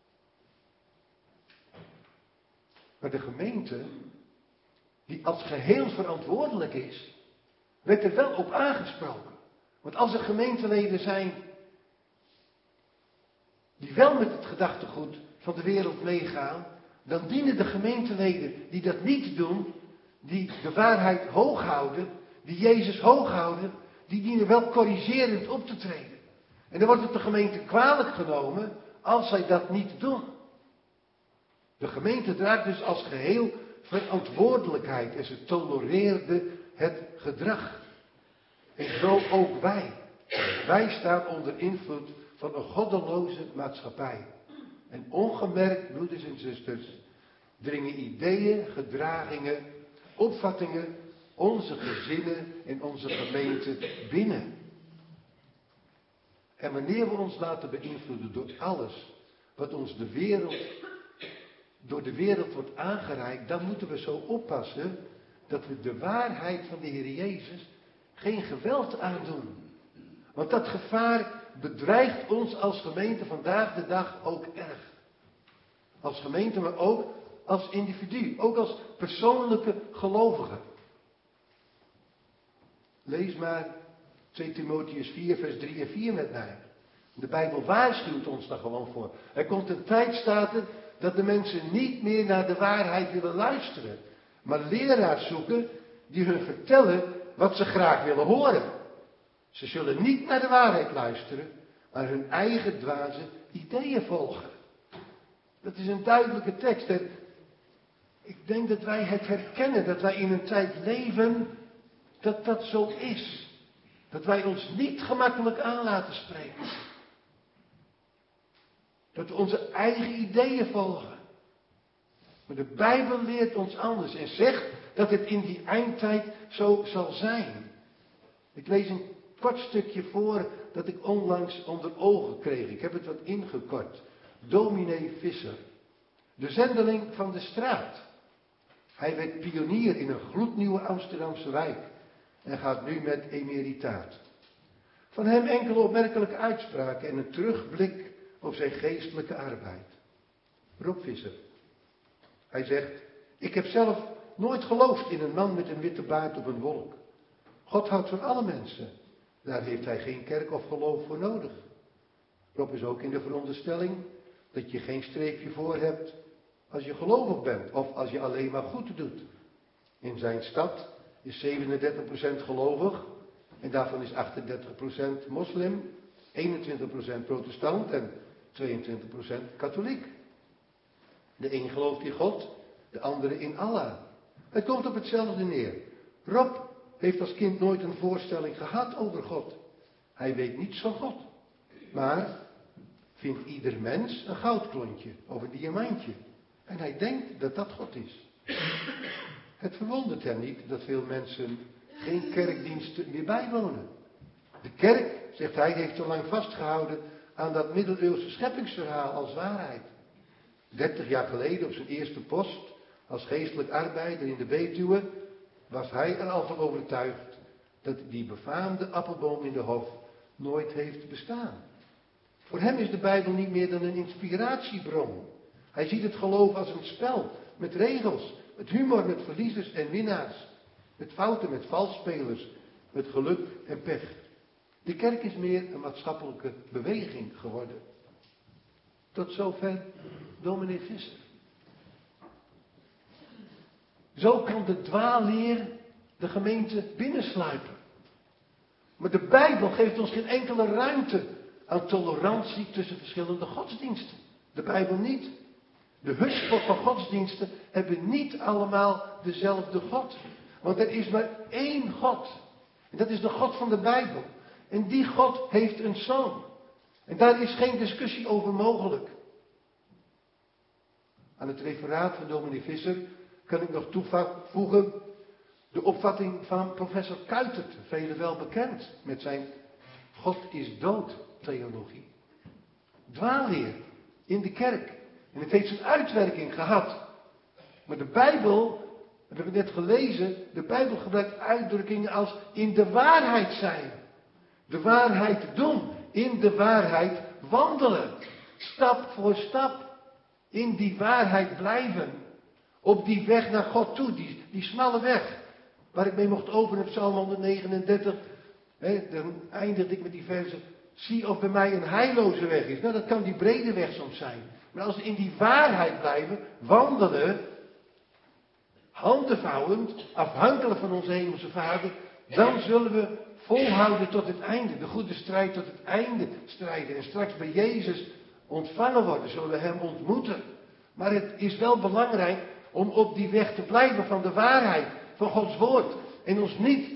Maar de gemeente, die als geheel verantwoordelijk is, werd er wel op aangesproken. Want als er gemeenteleden zijn die wel met het gedachtegoed van de wereld meegaan, dan dienen de gemeenteleden die dat niet doen, die de waarheid hoog houden, die Jezus hoog houden, die dienen wel corrigerend op te treden. En dan wordt het de gemeente kwalijk genomen als zij dat niet doen. De gemeente draagt dus als geheel verantwoordelijkheid en ze tolereerde het gedrag. En zo ook wij. Wij staan onder invloed van een goddeloze maatschappij. En ongemerkt, broeders en zusters, dringen ideeën, gedragingen, opvattingen, onze gezinnen en onze gemeente binnen. En wanneer we ons laten beïnvloeden door alles wat ons de wereld, door de wereld wordt aangereikt, dan moeten we zo oppassen dat we de waarheid van de Heer Jezus geen geweld aandoen. Want dat gevaar bedreigt ons als gemeente vandaag de dag ook erg. Als gemeente, maar ook als individu, ook als persoonlijke gelovigen. Lees maar twee Timotheüs vier, vers drie en vier met mij. De Bijbel waarschuwt ons daar gewoon voor. Er komt een tijd, staat er, dat de mensen niet meer naar de waarheid willen luisteren. Maar leraars zoeken die hun vertellen wat ze graag willen horen. Ze zullen niet naar de waarheid luisteren, maar hun eigen dwaze ideeën volgen. Dat is een duidelijke tekst. En ik denk dat wij het herkennen, dat wij in een tijd leven dat dat zo is. Dat wij ons niet gemakkelijk aan laten spreken. Dat we onze eigen ideeën volgen. Maar de Bijbel leert ons anders en zegt dat het in die eindtijd zo zal zijn. Ik lees een kort stukje voor dat ik onlangs onder ogen kreeg. Ik heb het wat ingekort. Dominee Visser, de zendeling van de straat. Hij werd pionier in een gloednieuwe Amsterdamse wijk en gaat nu met emeritaat. Van hem enkele opmerkelijke uitspraken en een terugblik op zijn geestelijke arbeid. Rob Visser. Hij zegt, ik heb zelf nooit geloofd in een man met een witte baard op een wolk. God houdt van alle mensen. Daar heeft hij geen kerk of geloof voor nodig. Rob is ook in de veronderstelling dat je geen streepje voor hebt als je gelovig bent of als je alleen maar goed doet. In zijn stad is zevenendertig procent gelovig en daarvan is achtendertig procent moslim, eenentwintig procent protestant en tweeëntwintig procent katholiek. De een gelooft in God, de andere in Allah. Het komt op hetzelfde neer. Rob heeft als kind nooit een voorstelling gehad over God. Hij weet niets van God. Maar vindt ieder mens een goudklontje of een diamantje. En hij denkt dat dat God is. Het verwondert hem niet dat veel mensen geen kerkdiensten meer bijwonen. De kerk, zegt hij, heeft zo lang vastgehouden aan dat middeleeuwse scheppingsverhaal als waarheid. Dertig jaar geleden op zijn eerste post als geestelijk arbeider in de Betuwe was hij er al van overtuigd dat die befaamde appelboom in de hof nooit heeft bestaan. Voor hem is de Bijbel niet meer dan een inspiratiebron. Hij ziet het geloof als een spel met regels, met humor, met verliezers en winnaars, met fouten, met valsspelers, met geluk en pech. De kerk is meer een maatschappelijke beweging geworden. Tot zover dominee Visser. Zo kan de dwaalleer de gemeente binnensluipen. Maar de Bijbel geeft ons geen enkele ruimte aan tolerantie tussen verschillende godsdiensten. De Bijbel niet. De hutspot van godsdiensten hebben niet allemaal dezelfde God. Want er is maar één God. En dat is de God van de Bijbel. En die God heeft een zoon. En daar is geen discussie over mogelijk. Aan het referaat van dominee Visser kan ik nog toevoegen de opvatting van professor Kuitert, velen wel bekend met zijn God is dood theologie. Dwaalleer in de kerk. En het heeft zijn uitwerking gehad. Maar de Bijbel, we hebben het net gelezen, de Bijbel gebruikt uitdrukkingen als in de waarheid zijn. De waarheid doen. in de waarheid wandelen. Stap voor stap. In die waarheid blijven. Op die weg naar God toe. Die, die smalle weg. Waar ik mee mocht openen op Psalm honderdnegenendertig. Hè, dan eindigde ik met die verse. Zie of bij mij een heilloze weg is. Nou, dat kan die brede weg soms zijn. Maar als we in die waarheid blijven, wandelen, handen vouwend, afhankelijk van onze hemelse Vader, dan zullen we volhouden tot het einde. De goede strijd tot het einde strijden. En straks bij Jezus ontvangen worden, zullen we hem ontmoeten. Maar het is wel belangrijk om op die weg te blijven van de waarheid, van Gods woord. En ons niet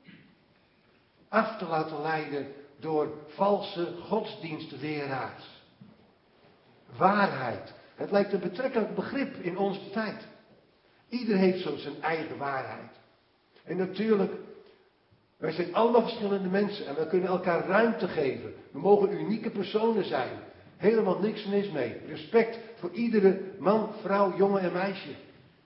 af te laten leiden door valse godsdienstleraars. Waarheid. Het lijkt een betrekkelijk begrip in onze tijd. Ieder heeft zo zijn eigen waarheid. En natuurlijk, wij zijn allemaal verschillende mensen en we kunnen elkaar ruimte geven. We mogen unieke personen zijn. Helemaal niks mis mee. Respect voor iedere man, vrouw, jongen en meisje.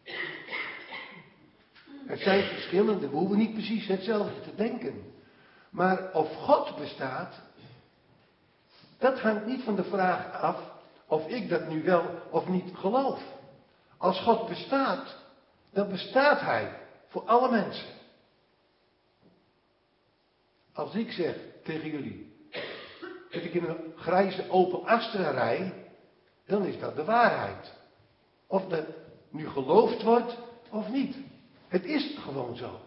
Er zijn verschillende, we hoeven niet precies hetzelfde te denken. Maar of God bestaat, dat hangt niet van de vraag af of ik dat nu wel of niet geloof. Als God bestaat, dan bestaat Hij voor alle mensen. Als ik zeg tegen jullie dat ik in een grijze Opel Astra rij, dan is dat de waarheid. Of dat nu geloofd wordt of niet. Het is gewoon zo.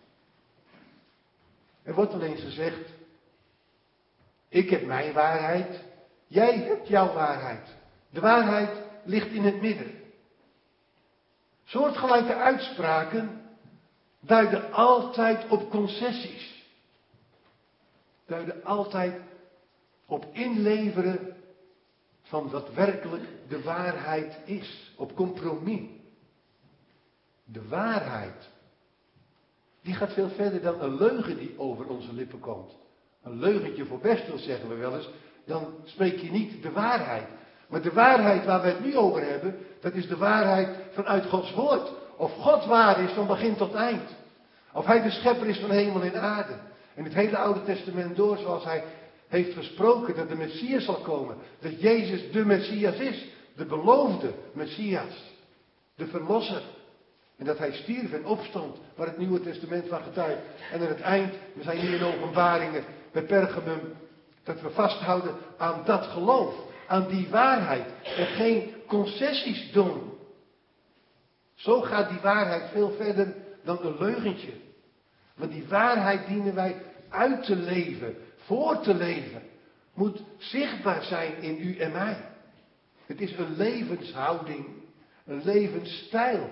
Er wordt wel eens gezegd, ik heb mijn waarheid, jij hebt jouw waarheid. De waarheid ligt in het midden. Soortgelijke uitspraken duiden altijd op concessies. Duiden altijd op inleveren van wat werkelijk de waarheid is. Op compromis. De waarheid. Die gaat veel verder dan een leugen die over onze lippen komt. Een leugentje voor bestwil zeggen we wel eens. Dan spreek je niet de waarheid. Maar de waarheid waar we het nu over hebben, dat is de waarheid vanuit Gods woord. Of God waar is van begin tot eind. Of Hij de schepper is van hemel en aarde. En het hele Oude Testament door, zoals Hij heeft gesproken dat de Messias zal komen. Dat Jezus de Messias is. De beloofde Messias. De Verlosser. En dat Hij stierf en opstond, waar het Nieuwe Testament van getuigt. En aan het eind, we zijn hier in Openbaringen, bij Pergamum, dat we vasthouden aan dat geloof. Aan die waarheid. En geen concessies doen. Zo gaat die waarheid veel verder dan een leugentje. Want die waarheid dienen wij uit te leven, voor te leven. Moet zichtbaar zijn in u en mij. Het is een levenshouding, een levensstijl.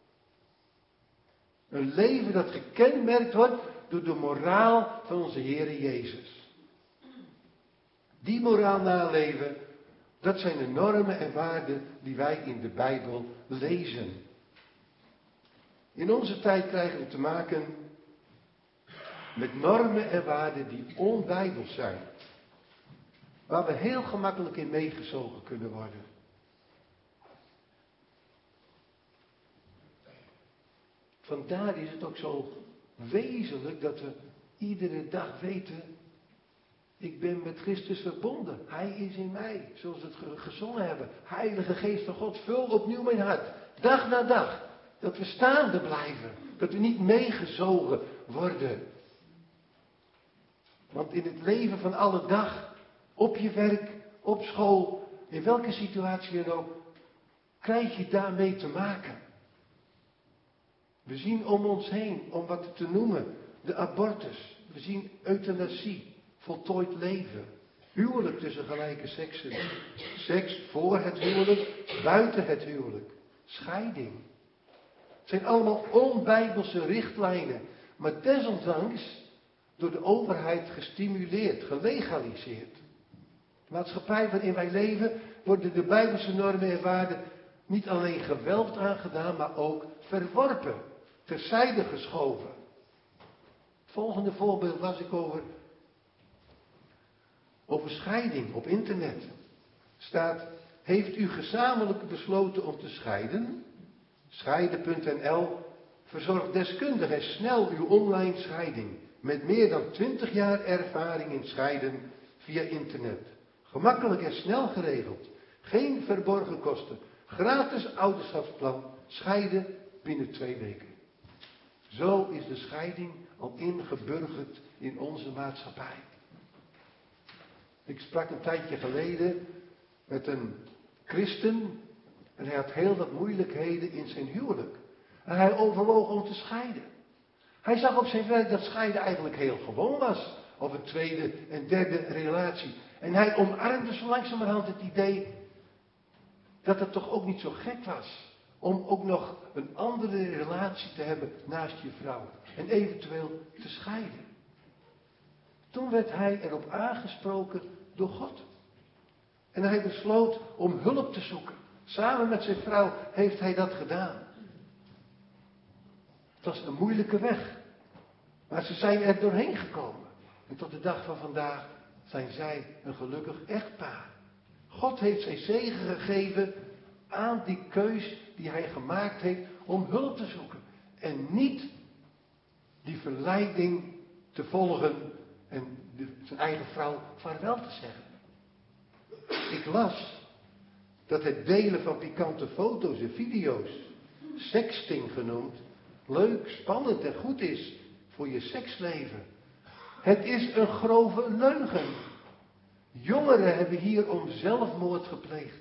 Een leven dat gekenmerkt wordt door de moraal van onze Heere Jezus. Die moraal naleven, dat zijn de normen en waarden die wij in de Bijbel lezen. In onze tijd krijgen we te maken met normen en waarden die onbijbels zijn. Waar we heel gemakkelijk in meegezogen kunnen worden. Vandaar is het ook zo wezenlijk dat we iedere dag weten, ik ben met Christus verbonden. Hij is in mij, zoals we het gezongen hebben. Heilige Geest van God, vul opnieuw mijn hart. Dag na dag. Dat we staande blijven. Dat we niet meegezogen worden. Want in het leven van alle dag, op je werk, op school, in welke situatie dan ook, krijg je daarmee te maken. We zien om ons heen, om wat te noemen, de abortus. We zien euthanasie, voltooid leven. Huwelijk tussen gelijke seksen. Seks voor het huwelijk, buiten het huwelijk. Scheiding. Het zijn allemaal onbijbelse richtlijnen. Maar desondanks door de overheid gestimuleerd, gelegaliseerd. De maatschappij waarin wij leven worden de bijbelse normen en waarden niet alleen geweld aangedaan, maar ook verworpen. Terzijde geschoven. Het volgende voorbeeld las ik over, over scheiding op internet. Staat, heeft u gezamenlijk besloten om te scheiden? Scheiden punt n l verzorgt deskundig en snel uw online scheiding. Met meer dan twintig jaar ervaring in scheiden via internet. Gemakkelijk en snel geregeld. Geen verborgen kosten. Gratis ouderschapsplan. Scheiden binnen twee weken. Zo is de scheiding al ingeburgerd in onze maatschappij. Ik sprak een tijdje geleden met een christen. En hij had heel wat moeilijkheden in zijn huwelijk. En hij overwoog om te scheiden. Hij zag op zijn werk dat scheiden eigenlijk heel gewoon was. Of een tweede en derde relatie. En hij omarmde zo langzamerhand het idee dat het toch ook niet zo gek was. Om ook nog een andere relatie te hebben naast je vrouw. En eventueel te scheiden. Toen werd hij erop aangesproken door God. En hij besloot om hulp te zoeken. Samen met zijn vrouw heeft hij dat gedaan. Het was een moeilijke weg. Maar ze zijn er doorheen gekomen. En tot de dag van vandaag zijn zij een gelukkig echtpaar. God heeft zijn zegen gegeven aan die keus die hij gemaakt heeft om hulp te zoeken. En niet die verleiding te volgen en de, zijn eigen vrouw vaarwel te zeggen. Ik las dat het delen van pikante foto's en video's, sexting genoemd, leuk, spannend en goed is voor je seksleven. Het is een grove leugen. Jongeren hebben hierom zelfmoord gepleegd.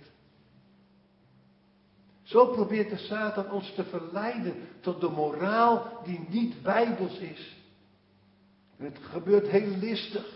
Zo probeert de Satan ons te verleiden tot de moraal die niet bijbels is. En het gebeurt heel listig.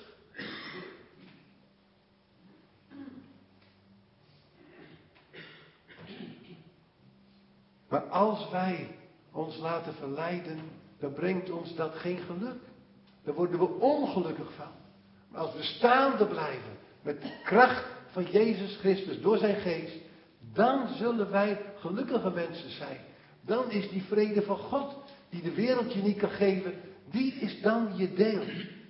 Maar als wij ons laten verleiden, dan brengt ons dat geen geluk. Daar worden we ongelukkig van. Maar als we staande blijven met de kracht van Jezus Christus door zijn geest, dan zullen wij gelukkige mensen zijn. Dan is die vrede van God, die de wereld je niet kan geven, die is dan je deel.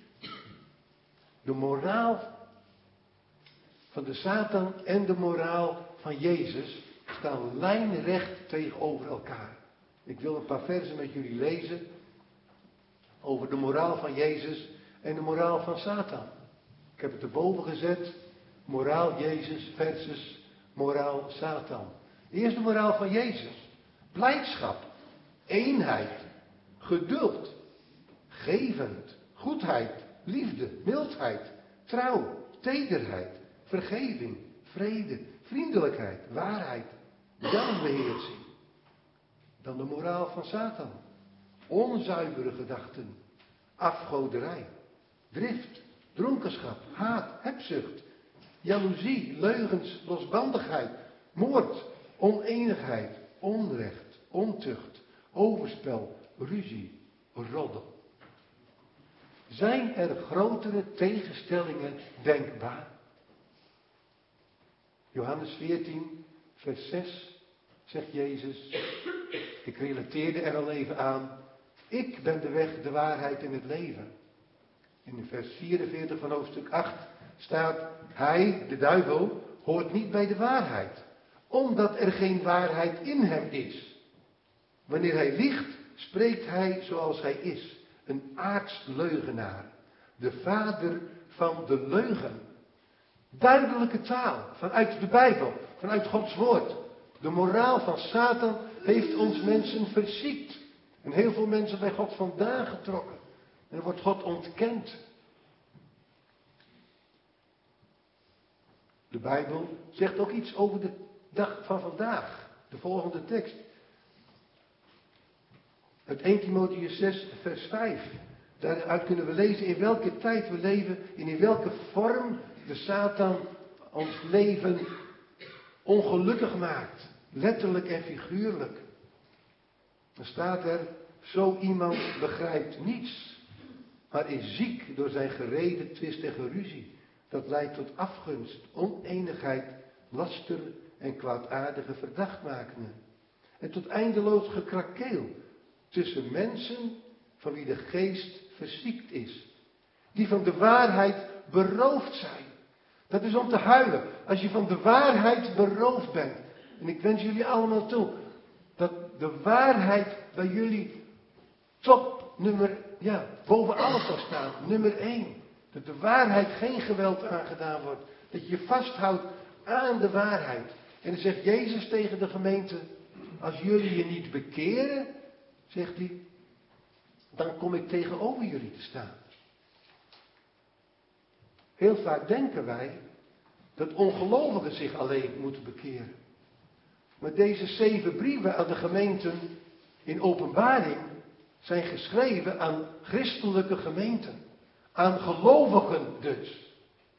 De moraal van de Satan en de moraal van Jezus staan lijnrecht tegenover elkaar. Ik wil een paar versen met jullie lezen over de moraal van Jezus en de moraal van Satan. Ik heb het erboven gezet. Moraal Jezus versus moraal Satan. Eerst de moraal van Jezus. Blijdschap, eenheid, geduld, gevend, goedheid, liefde, mildheid, trouw, tederheid, vergeving, vrede, vriendelijkheid, waarheid, zelfbeheersing. Dan de moraal van Satan. Onzuivere gedachten, afgoderij, drift, dronkenschap, haat, hebzucht, jaloezie, leugens, losbandigheid, moord, oneenigheid, onrecht, ontucht, overspel, ruzie, roddel. Zijn er grotere tegenstellingen denkbaar? Johannes veertien, vers zes, zegt Jezus, ik relateerde er al even aan, ik ben de weg, de waarheid en het leven. In vers vierenveertig van hoofdstuk acht staat, hij, de duivel, hoort niet bij de waarheid, omdat er geen waarheid in hem is. Wanneer hij liegt, spreekt hij zoals hij is, een aardsleugenaar, de vader van de leugen. Duidelijke taal, vanuit de Bijbel, vanuit Gods woord. De moraal van Satan heeft ons mensen verziekt. En heel veel mensen bij God vandaan getrokken. En er wordt God ontkend. De Bijbel zegt ook iets over de dag van vandaag. De volgende tekst. Uit eerste Timotheüs zes, vers vijf. Daaruit kunnen we lezen in welke tijd we leven en in welke vorm de Satan ons leven ongelukkig maakt. Letterlijk en figuurlijk. Dan staat er, zo iemand begrijpt niets, maar is ziek door zijn gereden twist en geruzie. Dat leidt tot afgunst, oneenigheid, laster en kwaadaardige verdachtmakingen. En tot eindeloos gekrakeel tussen mensen van wie de geest verziekt is. Die van de waarheid beroofd zijn. Dat is om te huilen. Als je van de waarheid beroofd bent. En ik wens jullie allemaal toe. Dat de waarheid bij jullie top nummer, ja, boven alles zal staan. Nummer één. Dat de waarheid geen geweld aangedaan wordt. Dat je je vasthoudt aan de waarheid. En dan zegt Jezus tegen de gemeente, als jullie je niet bekeren, zegt hij, dan kom ik tegenover jullie te staan. Heel vaak denken wij dat ongelovigen zich alleen moeten bekeren. Maar deze zeven brieven aan de gemeenten in Openbaring zijn geschreven aan christelijke gemeenten. Aan gelovigen dus.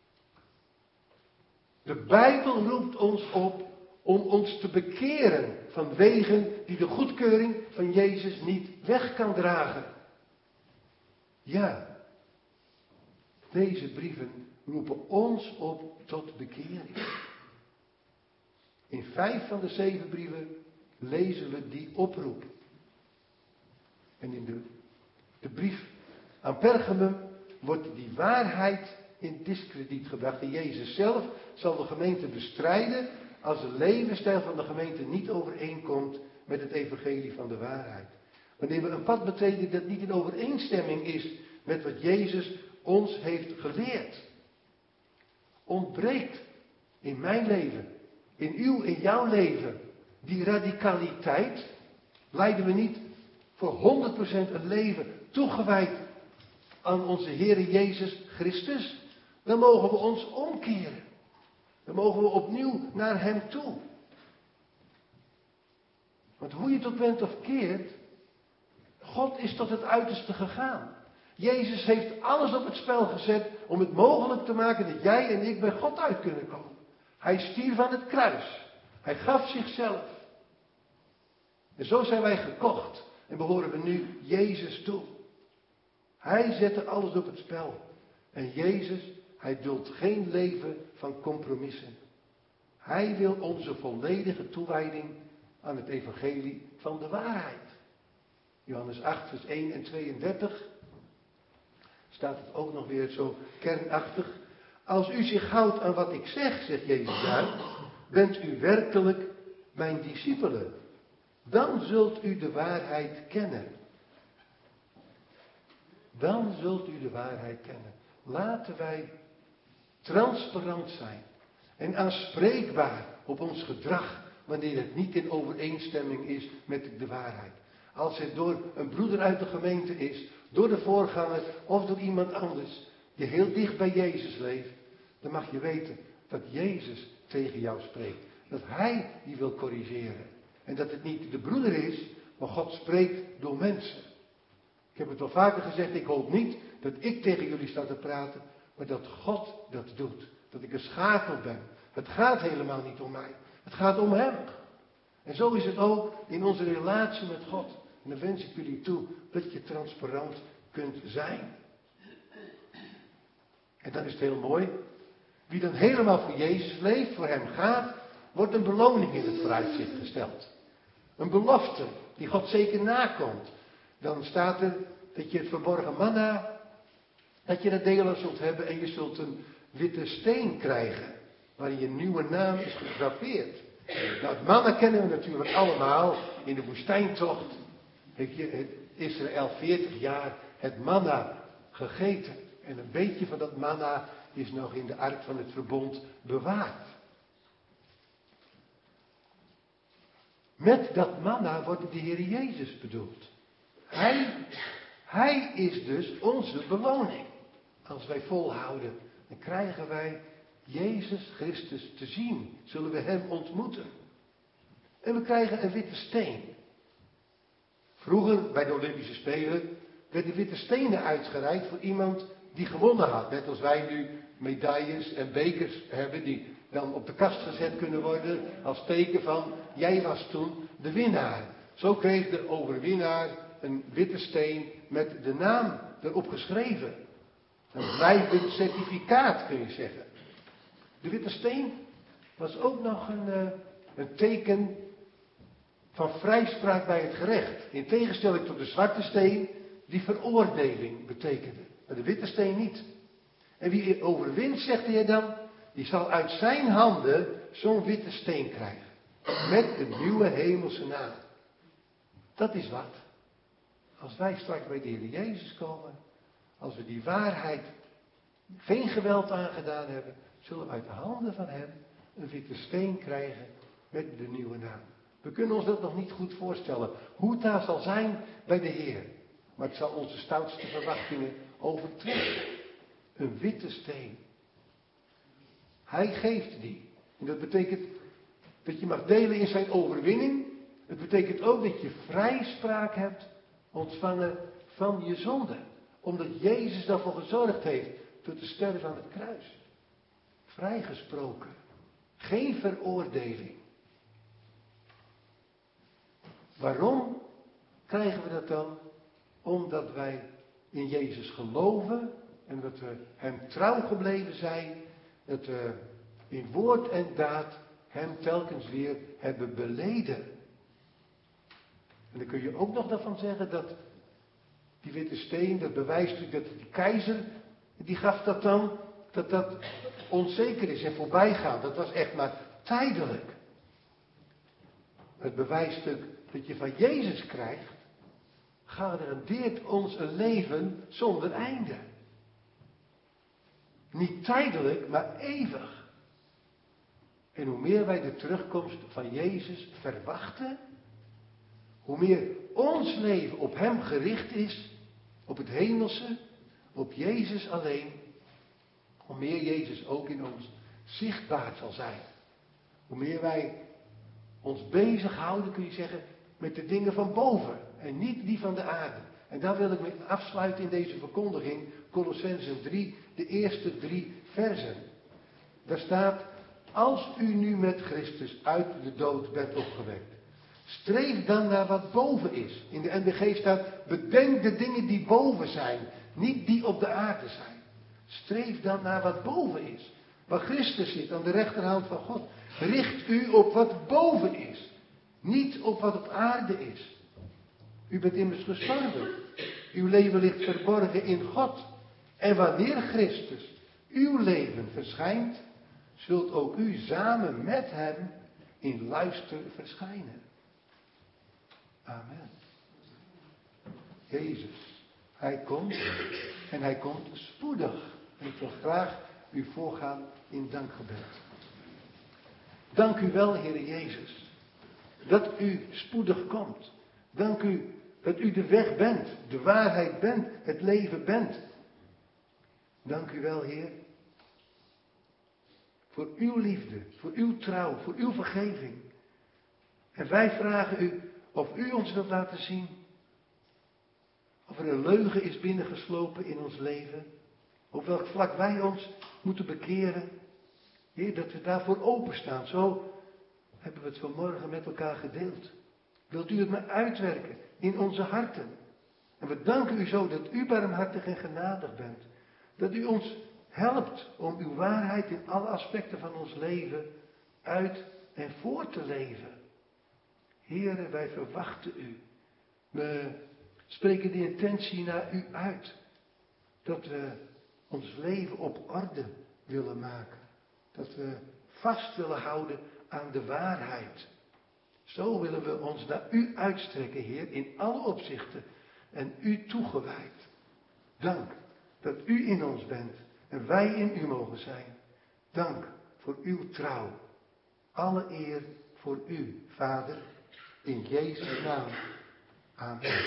De Bijbel roept ons op om ons te bekeren van wegen die de goedkeuring van Jezus niet weg kan dragen. Ja, deze brieven roepen ons op tot bekering. In vijf van de zeven brieven lezen we die oproep. En in de, de brief aan Pergamum wordt die waarheid in diskrediet gebracht. En Jezus zelf zal de gemeente bestrijden als de levensstijl van de gemeente niet overeenkomt met het evangelie van de waarheid. Wanneer we een pad betreden dat niet in overeenstemming is met wat Jezus ons heeft geleerd. Ontbreekt in mijn leven, in uw, in jouw leven, die radicaliteit, leiden we niet voor honderd procent een leven toegewijd aan onze Heere Jezus Christus, dan mogen we ons omkeren. Dan mogen we opnieuw naar Hem toe. Want hoe je het ook bent of keert, God is tot het uiterste gegaan. Jezus heeft alles op het spel gezet om het mogelijk te maken dat jij en ik bij God uit kunnen komen. Hij stierf aan het kruis. Hij gaf zichzelf. En zo zijn wij gekocht en behoren we nu Jezus toe. Hij zette alles op het spel. En Jezus, hij duldt geen leven van compromissen. Hij wil onze volledige toewijding aan het evangelie van de waarheid. Johannes acht, vers één en tweeëndertig staat het ook nog weer zo kernachtig. Als u zich houdt aan wat ik zeg, zegt Jezus daar, bent u werkelijk mijn discipelen. Dan zult u de waarheid kennen. Dan zult u de waarheid kennen. Laten wij transparant zijn en aanspreekbaar op ons gedrag wanneer het niet in overeenstemming is met de waarheid. Als het door een broeder uit de gemeente is, door de voorganger of door iemand anders die heel dicht bij Jezus leeft, dan mag je weten dat Jezus tegen jou spreekt. Dat Hij die wil corrigeren. En dat het niet de broeder is, maar God spreekt door mensen. Ik heb het al vaker gezegd, ik hoop niet dat ik tegen jullie sta te praten, maar dat God dat doet. Dat ik een schakel ben. Het gaat helemaal niet om mij. Het gaat om Hem. En zo is het ook in onze relatie met God. En dan wens ik jullie toe dat je transparant kunt zijn. En dan is het heel mooi. Wie dan helemaal voor Jezus leeft, voor Hem gaat, wordt een beloning in het vooruitzicht gesteld. Een belofte die God zeker nakomt. Dan staat er dat je het verborgen manna, dat je dat delen zult hebben en je zult een witte steen krijgen, waarin je nieuwe naam is gegraveerd. Nou, het manna kennen we natuurlijk allemaal. In de woestijntocht heeft Israël veertig jaar het manna gegeten. En een beetje van dat manna is nog in de ark van het verbond bewaard. Met dat manna wordt de Heer Jezus bedoeld. Hij, hij is dus onze beloning. Als wij volhouden, dan krijgen wij Jezus Christus te zien. Zullen we Hem ontmoeten. En we krijgen een witte steen. Vroeger, bij de Olympische Spelen, werden witte stenen uitgereikt voor iemand die gewonnen had. Net als wij nu medailles en bekers hebben die dan op de kast gezet kunnen worden als teken van, jij was toen de winnaar. Zo kreeg de overwinnaar een witte steen met de naam erop geschreven. Een blijvend certificaat kun je zeggen. De witte steen was ook nog een, uh, een teken van vrijspraak bij het gerecht. In tegenstelling tot de zwarte steen die veroordeling betekende. Maar de witte steen niet. En wie overwint, zegt de Heer dan, die zal uit zijn handen zo'n witte steen krijgen. Met de nieuwe hemelse naam. Dat is wat. Als wij straks bij de Heer Jezus komen, als we die waarheid geen geweld aangedaan hebben, zullen we uit de handen van hem een witte steen krijgen met de nieuwe naam. We kunnen ons dat nog niet goed voorstellen, hoe het daar zal zijn bij de Heer. Maar het zal onze stoutste verwachtingen overtreffen. Een witte steen. Hij geeft die. En dat betekent dat je mag delen in zijn overwinning. Het betekent ook dat je vrijspraak hebt ontvangen van je zonde. Omdat Jezus daarvoor gezorgd heeft door te sterven aan het kruis. Vrijgesproken. Geen veroordeling. Waarom krijgen we dat dan? Omdat wij in Jezus geloven en dat we hem trouw gebleven zijn. Dat we in woord en daad hem telkens weer hebben beleden. En dan kun je ook nog daarvan zeggen dat die witte steen, dat bewijst dat die keizer, die gaf dat dan, dat dat onzeker is en voorbijgaand. Dat was echt maar tijdelijk. Het bewijsstuk dat je van Jezus krijgt, garandeert ons een leven zonder einde. Niet tijdelijk, maar eeuwig. En hoe meer wij de terugkomst van Jezus verwachten, hoe meer ons leven op hem gericht is, op het hemelse, op Jezus alleen, hoe meer Jezus ook in ons zichtbaar zal zijn. Hoe meer wij ons bezighouden, kun je zeggen, met de dingen van boven en niet die van de aarde. En daar wil ik mee afsluiten in deze verkondiging, Colossenzen drie, de eerste drie versen. Daar staat, als u nu met Christus uit de dood bent opgewekt, streef dan naar wat boven is. In de N B G staat, bedenk de dingen die boven zijn, niet die op de aarde zijn. Streef dan naar wat boven is. Waar Christus zit, aan de rechterhand van God. Richt u op wat boven is. Niet op wat op aarde is. U bent immers gestorven. Uw leven ligt verborgen in God. En wanneer Christus uw leven verschijnt, zult ook u samen met hem in luister verschijnen. Amen. Jezus, hij komt en hij komt spoedig. En ik wil graag u voorgaan in dankgebed. Dank u wel, Heer Jezus, dat u spoedig komt. Dank u dat u de weg bent, de waarheid bent, het leven bent. Dank u wel, Heer, voor uw liefde, voor uw trouw, voor uw vergeving. En wij vragen u of u ons wilt laten zien of er een leugen is binnengeslopen in ons leven. Op welk vlak wij ons moeten bekeren. Heer, dat we daarvoor openstaan. Zo hebben we het vanmorgen met elkaar gedeeld. Wilt u het maar uitwerken in onze harten. En we danken u zo dat u barmhartig en genadig bent. Dat u ons helpt om uw waarheid in alle aspecten van ons leven uit en voor te leven. Heere, wij verwachten u. We spreken de intentie naar u uit. Dat we ons leven op orde willen maken. Dat we vast willen houden aan de waarheid. Zo willen we ons naar u uitstrekken, Heer, in alle opzichten. En u toegewijd. Dank dat u in ons bent en wij in u mogen zijn. Dank voor uw trouw. Alle eer voor u, Vader, in Jezus' naam. Amen.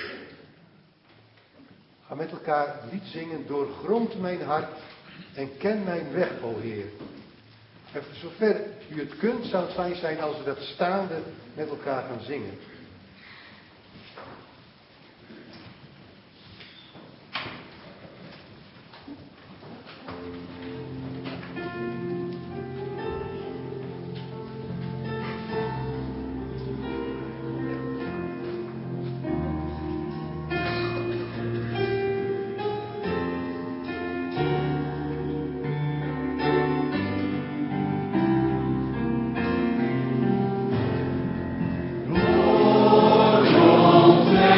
Ga met elkaar het lied zingen, doorgrond mijn hart en ken mijn weg, o Heer. En voor zover u het kunt, zou het fijn zijn als we dat staande met elkaar gaan zingen. Lord,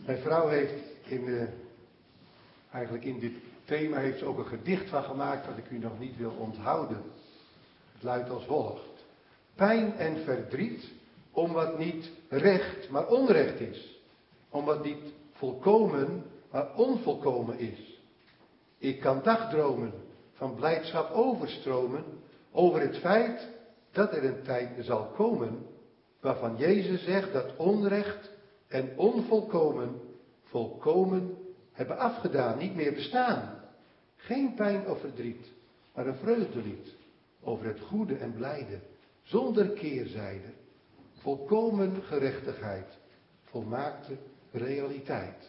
Mijn vrouw heeft in, uh, eigenlijk in dit thema heeft ze ook een gedicht van gemaakt dat ik u nog niet wil onthouden. Het luidt als volgt. Pijn en verdriet om wat niet recht, maar onrecht is. Om wat niet volkomen, maar onvolkomen is. Ik kan dagdromen, van blijdschap overstromen, over het feit dat er een tijd zal komen, waarvan Jezus zegt dat onrecht en onvolkomen, volkomen hebben afgedaan, niet meer bestaan. Geen pijn of verdriet, maar een vreugdelied over het goede en blijde, zonder keerzijde, volkomen gerechtigheid, volmaakte realiteit.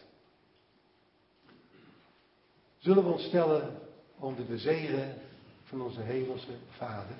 Zullen we ons stellen onder de zegen van onze hemelse Vader?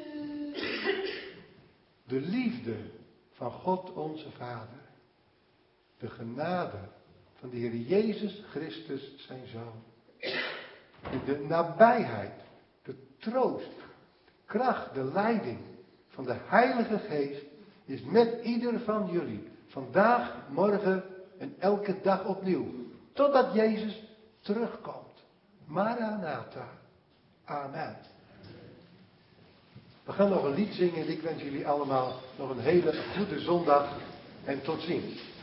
De liefde van God onze Vader, de genade van de Heer Jezus Christus zijn Zoon, en de nabijheid, de troost, de kracht, de leiding van de Heilige Geest is met ieder van jullie, vandaag, morgen en elke dag opnieuw, totdat Jezus terugkomt. Maranatha. Amen. We gaan nog een lied zingen en ik wens jullie allemaal nog een hele goede zondag en tot ziens.